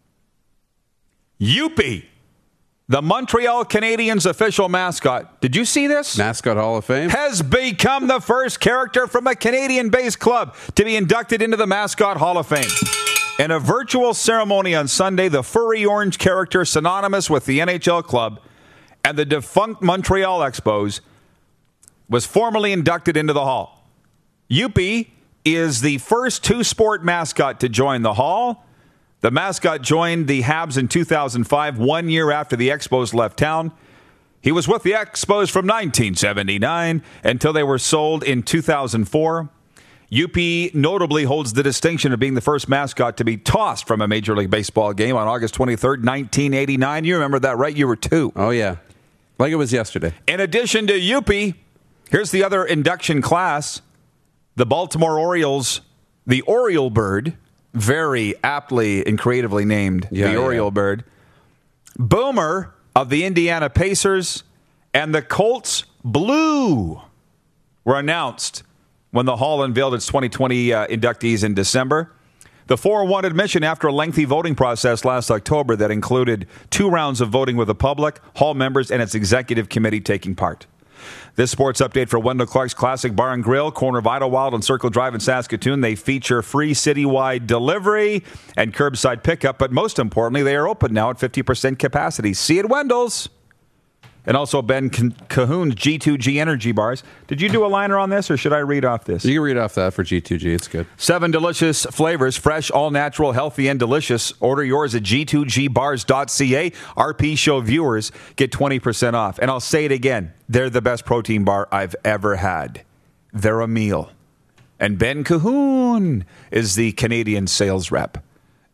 Youppi, the Montreal Canadiens official mascot. Did you see this? Mascot Hall of Fame. Has become the first character from a Canadian-based club to be inducted into the Mascot Hall of Fame. In a virtual ceremony on Sunday, the furry orange character synonymous with the NHL club and the defunct Montreal Expos was formally inducted into the Hall. Youppi is the first 2-sport mascot to join the Hall. The mascot joined the Habs in 2005, 1 year after the Expos left town. He was with the Expos from 1979 until they were sold in 2004. UP notably holds the distinction of being the first mascot to be tossed from a Major League Baseball game on August 23rd, 1989. You remember that, right? You were 2. Oh, yeah. Like it was yesterday. In addition to UP, here's the other induction class. The Baltimore Orioles, the Oriole Bird, very aptly and creatively named the Oriole Bird. Boomer of the Indiana Pacers and the Colts Blue were announced when the Hall unveiled its 2020 inductees in December. The 4 won admission after a lengthy voting process last October that included 2 rounds of voting with the public, Hall members, and its executive committee taking part. This sports update for Wendell Clark's Classic Bar and Grill, corner of Idlewild and Circle Drive in Saskatoon. They feature free citywide delivery and curbside pickup, but most importantly, they are open now at 50% capacity. See you at Wendell's. And also Ben Cahoon's G2G Energy Bars. Did you do a liner on this, or should I read off this? You can read off that for G2G. It's good. 7 delicious flavors, fresh, all-natural, healthy, and delicious. Order yours at g2gbars.ca. RP Show viewers get 20% off. And I'll say it again. They're the best protein bar I've ever had. They're a meal. And Ben Cahoon is the Canadian sales rep.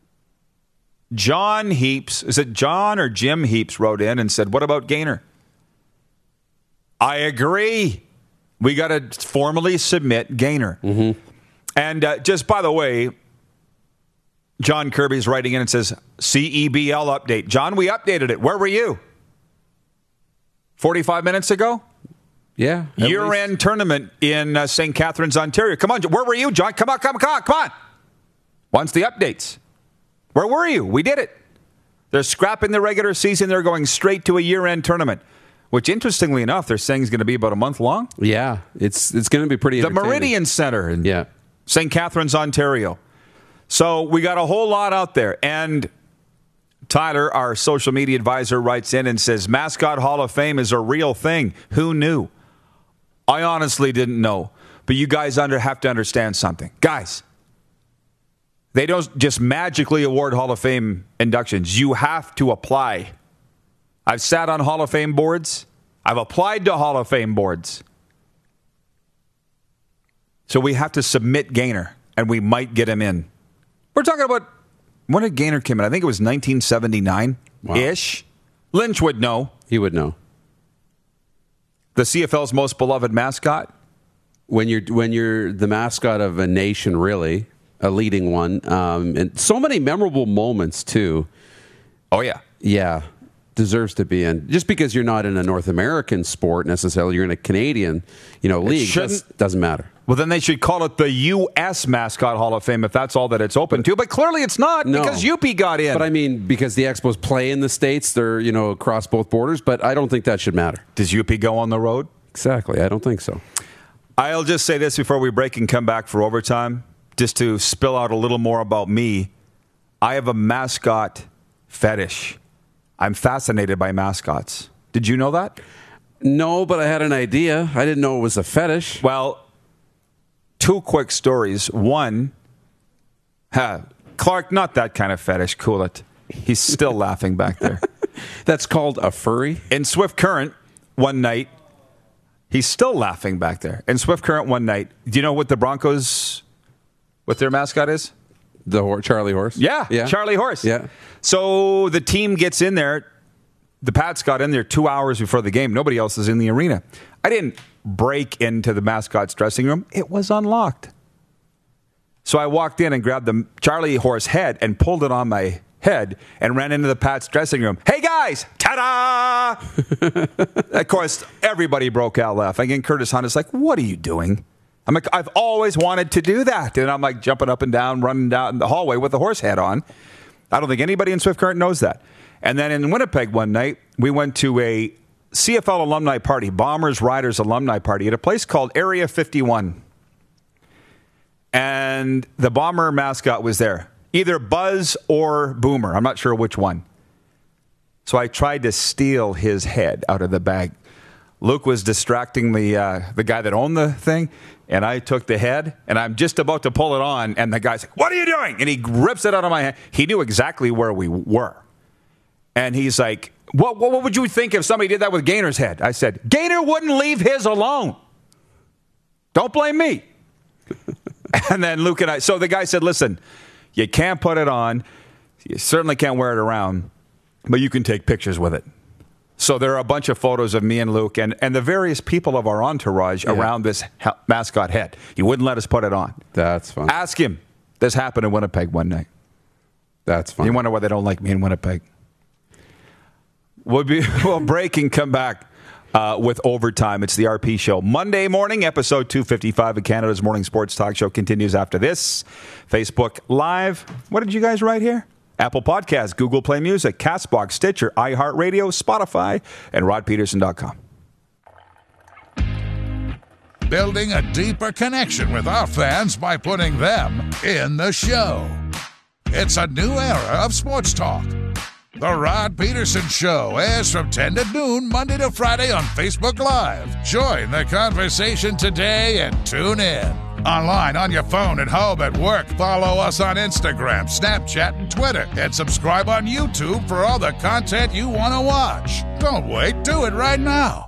John Heaps, is it John or Jim Heaps, wrote in and said, what about Gaynor? I agree. We got to formally submit Gaynor. Mm-hmm. And just by the way, John Kirby's writing in and says, CEBL update. John, we updated it. Where were you? 45 minutes ago? Yeah. Year-end tournament in St. Catharines, Ontario. Come on, where were you, John? Come on. Wants the updates. Where were you? We did it. They're scrapping the regular season. They're going straight to a year-end tournament. Which, interestingly enough, they're saying is going to be about a month long. Yeah, it's going to be pretty The Meridian Center in St. Catharines, Ontario. So we got a whole lot out there. And Tyler, our social media advisor, writes in and says, Mascot Hall of Fame is a real thing. Who knew? I honestly didn't know. But you guys have to understand something. Guys, they don't just magically award Hall of Fame inductions. You have to apply. I've sat on Hall of Fame boards. I've applied to Hall of Fame boards. So we have to submit Gaynor, and we might get him in. We're talking about, when did Gaynor come in? I think it was 1979-ish. Wow. Lynch would know. He would know. The CFL's most beloved mascot? When you're the mascot of a nation, really, a leading one. And so many memorable moments, too. Oh, yeah. Yeah. Deserves to be in. Just because you're not in a North American sport necessarily, you're in a Canadian, league. Doesn't matter. Well, then they should call it the U.S. Mascot Hall of Fame if that's all that it's open to. But clearly it's not because UP got in. But I mean, because the Expos play in the States, they're, across both borders. But I don't think that should matter. Does UP go on the road? Exactly. I don't think so. I'll just say this before we break and come back for overtime, just to spill out a little more about me. I have a mascot fetish. I'm fascinated by mascots. Did you know that? No, but I had an idea. I didn't know it was a fetish. Well, 2 quick stories. One, Clark, not that kind of fetish. Cool it. He's still laughing back there. That's called a furry? In Swift Current, one night, he's still laughing back there. In Swift Current, one night, do you know what the Broncos, what their mascot is? The Charlie Horse? Yeah, Charlie Horse. Yeah. So the team gets in there. The Pats got in there 2 hours before the game. Nobody else is in the arena. I didn't break into the mascot's dressing room. It was unlocked. So I walked in and grabbed the Charlie Horse head and pulled it on my head and ran into the Pats dressing room. Hey, guys! Ta-da! Of course, everybody broke out laughing. And Curtis Hunt is like, what are you doing? I'm like, I've always wanted to do that. And I'm like jumping up and down, running down the hallway with the horse head on. I don't think anybody in Swift Current knows that. And then in Winnipeg one night, we went to a CFL alumni party, Bombers Riders alumni party at a place called Area 51. And the Bomber mascot was there, either Buzz or Boomer. I'm not sure which one. So I tried to steal his head out of the bag. Luke was distracting the guy that owned the thing, and I took the head, and I'm just about to pull it on, and the guy's like, "What are you doing?" And he rips it out of my hand. He knew exactly where we were. And he's like, what would you think if somebody did that with Gaynor's head? I said, Gaynor wouldn't leave his alone. Don't blame me. And then Luke and I, so the guy said, listen, you can't put it on. You certainly can't wear it around, but you can take pictures with it. So there are a bunch of photos of me and Luke and the various people of our entourage around this mascot head. He wouldn't let us put it on. That's fun. Ask him. This happened in Winnipeg one night. That's fun. You wonder why they don't like me in Winnipeg. We'll break and come back with Overtime. It's the RP Show. Monday morning, episode 255 of Canada's Morning Sports Talk Show continues after this. Facebook Live. What did you guys write here? Apple Podcasts, Google Play Music, CastBox, Stitcher, iHeartRadio, Spotify, and rodpeterson.com. Building a deeper connection with our fans by putting them in the show. It's a new era of sports talk. The Rod Peterson Show airs from 10 to noon, Monday to Friday on Facebook Live. Join the conversation today and tune in. Online, on your phone, at home, at work. Follow us on Instagram, Snapchat, and Twitter. And subscribe on YouTube for all the content you want to watch. Don't wait. Do it right now.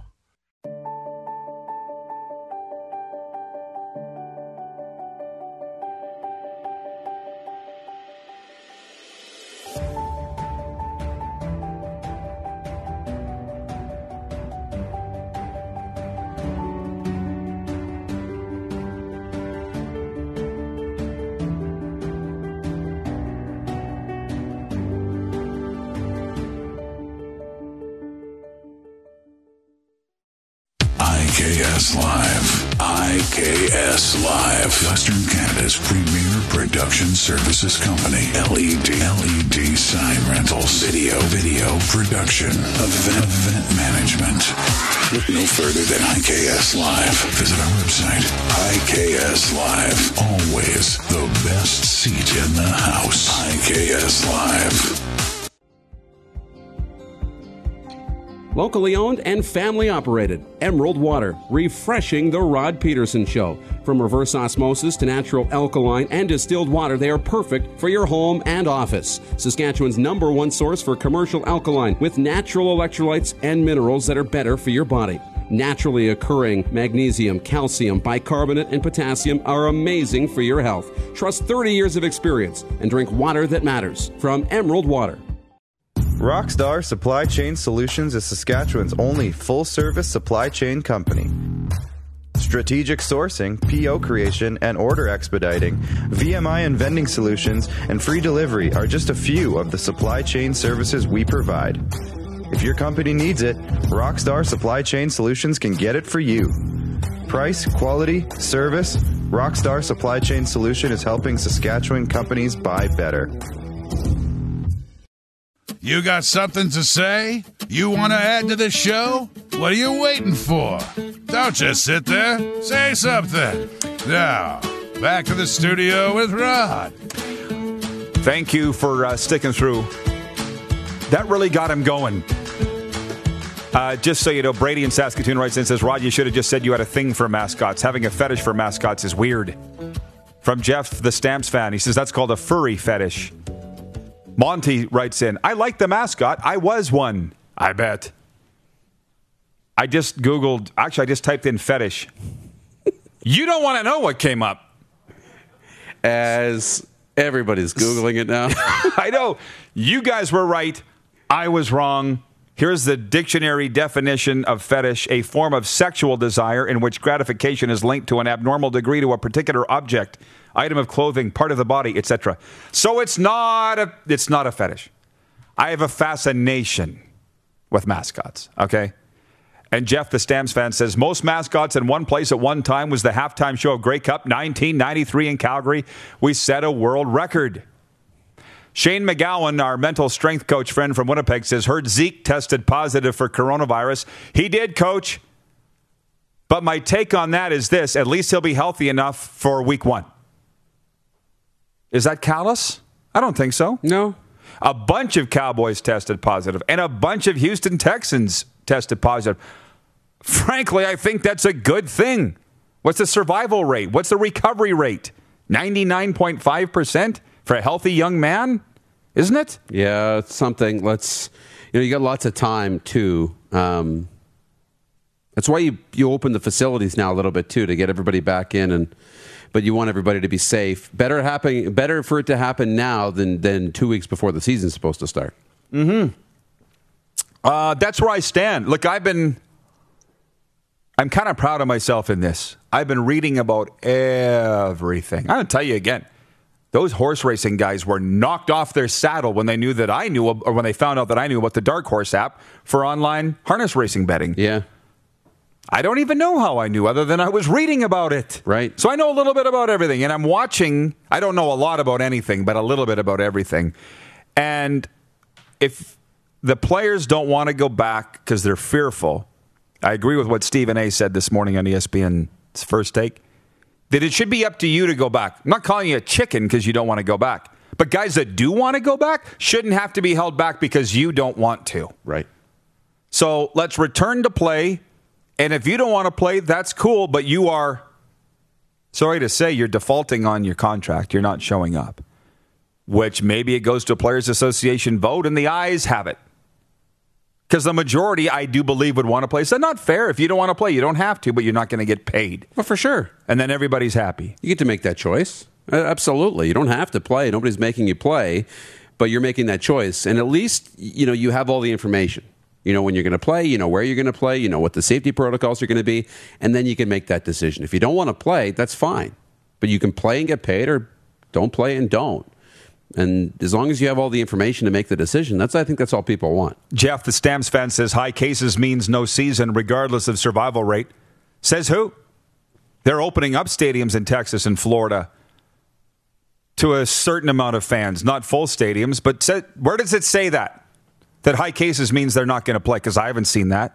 IKS Live. IKS Live. Western Canada's premier production services company. LED sign rentals. Video production. Event management. Look no further than IKS Live. Visit our website. IKS Live. Always the best seat in the house. IKS Live. Locally owned and family operated. Emerald Water, refreshing the Rod Peterson Show. From reverse osmosis to natural alkaline and distilled water, they are perfect for your home and office. Saskatchewan's #1 source for commercial alkaline with natural electrolytes and minerals that are better for your body. Naturally occurring magnesium, calcium, bicarbonate, and potassium are amazing for your health. Trust 30 years of experience and drink water that matters from Emerald Water. Rockstar Supply Chain Solutions is Saskatchewan's only full-service supply chain company. Strategic sourcing, PO creation, and order expediting, VMI and vending solutions, and free delivery are just a few of the supply chain services we provide. If your company needs it, Rockstar Supply Chain Solutions can get it for you. Price, quality, service, Rockstar Supply Chain Solution is helping Saskatchewan companies buy better. You got something to say? You want to add to the show? What are you waiting for? Don't just sit there. Say something. Now, back to the studio with Rod. Thank you for sticking through. That really got him going. Just so you know, Brady in Saskatoon writes in and says, Rod, you should have just said you had a thing for mascots. Having a fetish for mascots is weird. From Jeff, the Stamps fan, he says that's called a furry fetish. Monty writes in, I like the mascot. I was one. I bet. I just typed in fetish. You don't want to know what came up. As everybody's Googling it now. I know. You guys were right. I was wrong. Here's the dictionary definition of fetish: a form of sexual desire in which gratification is linked to an abnormal degree to a particular object, item of clothing, part of the body, etc. So it's not a fetish. I have a fascination with mascots, okay? And Jeff, the Stamps fan, says most mascots in one place at one time was the halftime show of Grey Cup 1993 in Calgary. We set a world record. Shane McGowan, our mental strength coach friend from Winnipeg, says, heard Zeke tested positive for coronavirus. He did, coach. But my take on that is this: at least he'll be healthy enough for week 1. Is that callous? I don't think so. No. A bunch of Cowboys tested positive, and a bunch of Houston Texans tested positive. Frankly, I think that's a good thing. What's the survival rate? What's the recovery rate? 99.5% for a healthy young man, isn't it? Yeah, it's something. You got lots of time too. That's why you open the facilities now a little bit too, to get everybody back in, but you want everybody to be safe. Better for it to happen now than 2 weeks before the season's supposed to start. Mm-hmm. That's where I stand. Look, I'm kind of proud of myself in this. I've been reading about everything. I'm going to tell you again, those horse racing guys were knocked off their saddle when they knew that I knew, or when they found out that I knew about the Dark Horse app for online harness racing betting. Yeah. I don't even know how I knew, other than I was reading about it. Right. So I know a little bit about everything, and I'm watching. I don't know a lot about anything, but a little bit about everything. And if the players don't want to go back because they're fearful, I agree with what Stephen A. said this morning on ESPN's First Take, that it should be up to you to go back. I'm not calling you a chicken because you don't want to go back. But guys that do want to go back shouldn't have to be held back because you don't want to. Right. So let's return to play. And if you don't want to play, that's cool. But you are, sorry to say, you're defaulting on your contract. You're not showing up. Which maybe it goes to a Players Association vote and the ayes have it. Because the majority, I do believe, would want to play. So not fair. If you don't want to play, you don't have to, but you're not going to get paid. Well, for sure. And then everybody's happy. You get to make that choice. Absolutely. You don't have to play. Nobody's making you play, but you're making that choice. And at least, you have all the information. You know when you're going to play, you know where you're going to play, you know what the safety protocols are going to be, and then you can make that decision. If you don't want to play, that's fine. But you can play and get paid, or don't play and don't. And as long as you have all the information to make the decision, I think that's all people want. Jeff, the Stamps fan, says high cases means no season, regardless of survival rate. Says who? They're opening up stadiums in Texas and Florida to a certain amount of fans, not full stadiums. But where does it say that? That high cases means they're not going to play? Because I haven't seen that.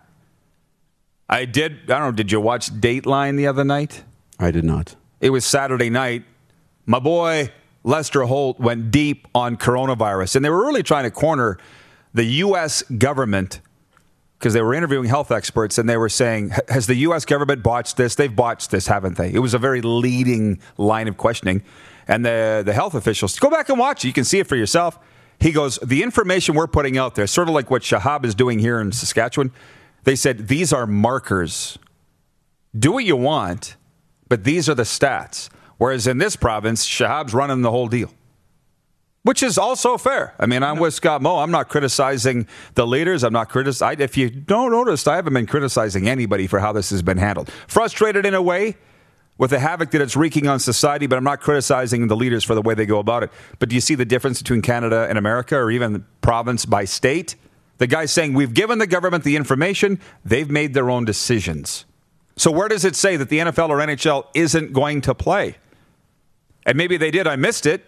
I don't know, did you watch Dateline the other night? I did not. It was Saturday night. My boy Lester Holt went deep on coronavirus. And they were really trying to corner the U.S. government because they were interviewing health experts. And they were saying, has the U.S. government botched this? They've botched this, haven't they? It was a very leading line of questioning. And the health officials, go back and watch it. You can see it for yourself. He goes, the information we're putting out there, sort of like what Shahab is doing here in Saskatchewan, they said, these are markers. Do what you want, but these are the stats. Whereas in this province, Shahab's running the whole deal, which is also fair. I mean, I'm with Scott Moe. I'm not criticizing the leaders. I'm not criticizing. If you don't notice, I haven't been criticizing anybody for how this has been handled. Frustrated in a way with the havoc that it's wreaking on society, but I'm not criticizing the leaders for the way they go about it. But do you see the difference between Canada and America, or even province by state? The guy's saying, we've given the government the information, they've made their own decisions. So where does it say that the NFL or NHL isn't going to play? And maybe they did, I missed it.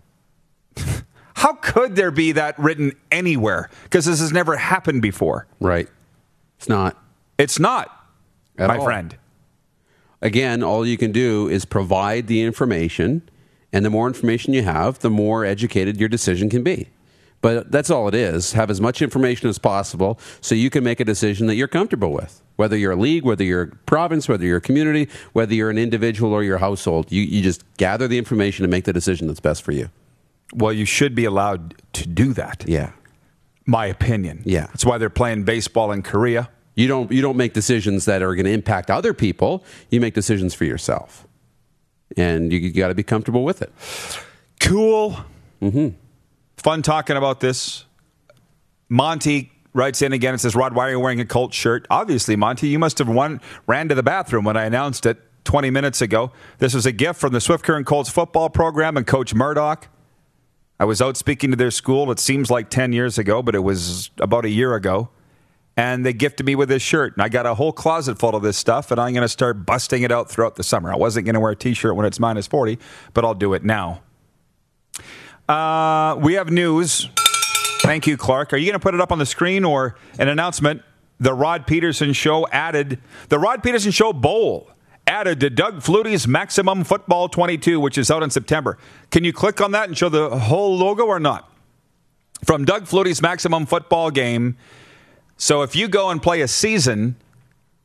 How could there be that written anywhere? Because this has never happened before. Right. It's not. It's not, at my all. friend. Again, all you can do is provide the information, and the more information you have, the more educated your decision can be. But that's all it is. Have as much information as possible so you can make a decision that you're comfortable with. Whether you're a league, whether you're a province, whether you're a community, whether you're an individual or your household, you just gather the information and make the decision that's best for you. Well, you should be allowed to do that. Yeah. My opinion. Yeah. That's why they're playing baseball in Korea. You don't make decisions that are going to impact other people. You make decisions for yourself. And you got to be comfortable with it. Cool. Mm-hmm. Fun talking about this. Monty writes in again and says, Rod, why are you wearing a Colts shirt? Obviously, Monty, you must have ran to the bathroom when I announced it 20 minutes ago. This was a gift from the Swift Current Colts football program and Coach Murdoch. I was out speaking to their school. It seems like 10 years ago, but it was about a year ago. And they gifted me with this shirt. And I got a whole closet full of this stuff, and I'm going to start busting it out throughout the summer. I wasn't going to wear a T-shirt when it's minus 40, but I'll do it now. We have news. Thank you, Clark. Are you going to put it up on the screen or an announcement? The Rod Peterson Show Bowl added to Doug Flutie's Maximum Football 22, which is out in September. Can you click on that and show the whole logo or not? From Doug Flutie's Maximum Football game. So if you go and play a season,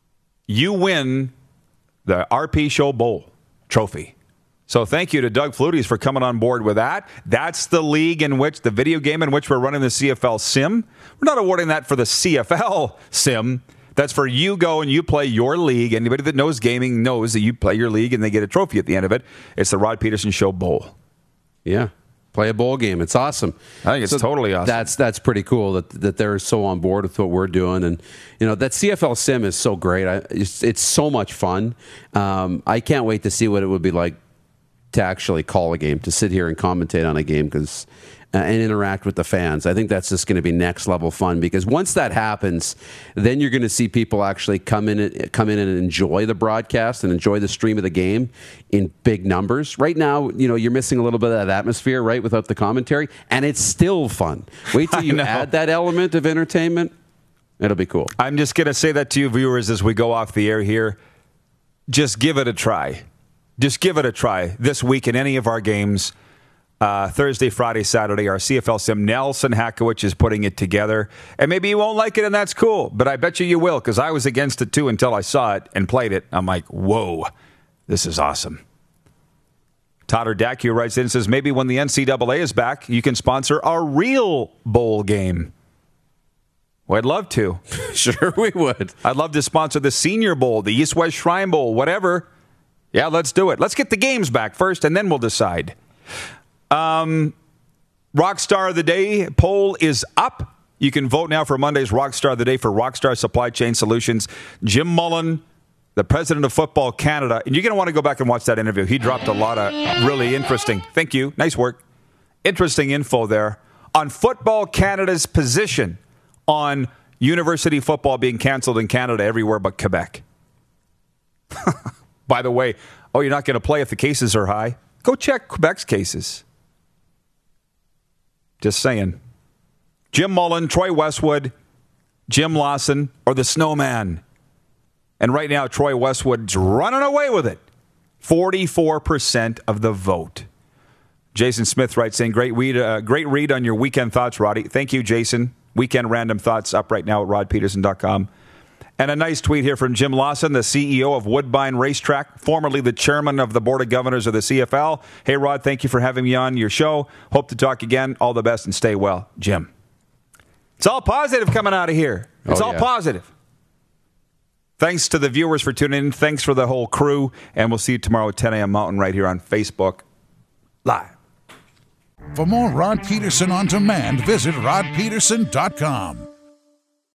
you win the RP Show Bowl trophy. So thank you to Doug Fluties for coming on board with that. That's the league in which, the video game in which we're running the CFL Sim. We're not awarding that for the CFL Sim. That's for you go and you play your league. Anybody that knows gaming knows that you play your league and they get a trophy at the end of it. It's the Rod Peterson Show Bowl. Yeah. Play a bowl game. It's awesome. I think it's totally awesome. That's pretty cool that they're so on board with what we're doing. And, that CFL Sim is so great. It's so much fun. I can't wait to see what it would be like to actually call a game, to sit here and commentate on a game and interact with the fans. I think that's just going to be next level fun, because once that happens, then you're going to see people actually come in and enjoy the broadcast and enjoy the stream of the game in big numbers. Right now, you're missing a little bit of that atmosphere, right, without the commentary, and it's still fun. Wait till you add that element of entertainment. It'll be cool. I'm just going to say that to you viewers as we go off the air here. Just give it a try. Just give it a try this week in any of our games. Thursday, Friday, Saturday, our CFL Sim. Nelson Hakowicz is putting it together. And maybe you won't like it, and that's cool. But I bet you will, because I was against it too until I saw it and played it. I'm like, whoa, this is awesome. Todd Ardacchio writes in and says, maybe when the NCAA is back, you can sponsor a real bowl game. Well, I'd love to. Sure we would. I'd love to sponsor the Senior Bowl, the East-West Shrine Bowl, whatever. Yeah, let's do it. Let's get the games back first, and then we'll decide. Rockstar of the Day poll is up. You can vote now for Monday's Rockstar of the Day for Rockstar Supply Chain Solutions. Jim Mullen, the president of Football Canada. And you're going to want to go back and watch that interview. He dropped a lot of really interesting, thank you, nice work, interesting info there on Football Canada's position on university football being canceled in Canada everywhere but Quebec. By the way, you're not going to play if the cases are high? Go check Quebec's cases. Just saying. Jim Mullen, Troy Westwood, Jim Lawson, or the Snowman. And right now, Troy Westwood's running away with it. 44% of the vote. Jason Smith writes in, great read on your weekend thoughts, Roddy. Thank you, Jason. Weekend random thoughts up right now at rodpeterson.com. And a nice tweet here from Jim Lawson, the CEO of Woodbine Racetrack, formerly the chairman of the Board of Governors of the CFL. Hey, Rod, thank you for having me on your show. Hope to talk again. All the best and stay well. Jim. It's all positive coming out of here. It's all positive. Thanks to the viewers for tuning in. Thanks for the whole crew. And we'll see you tomorrow at 10 a.m. Mountain right here on Facebook Live. For more Rod Peterson on demand, visit rodpeterson.com.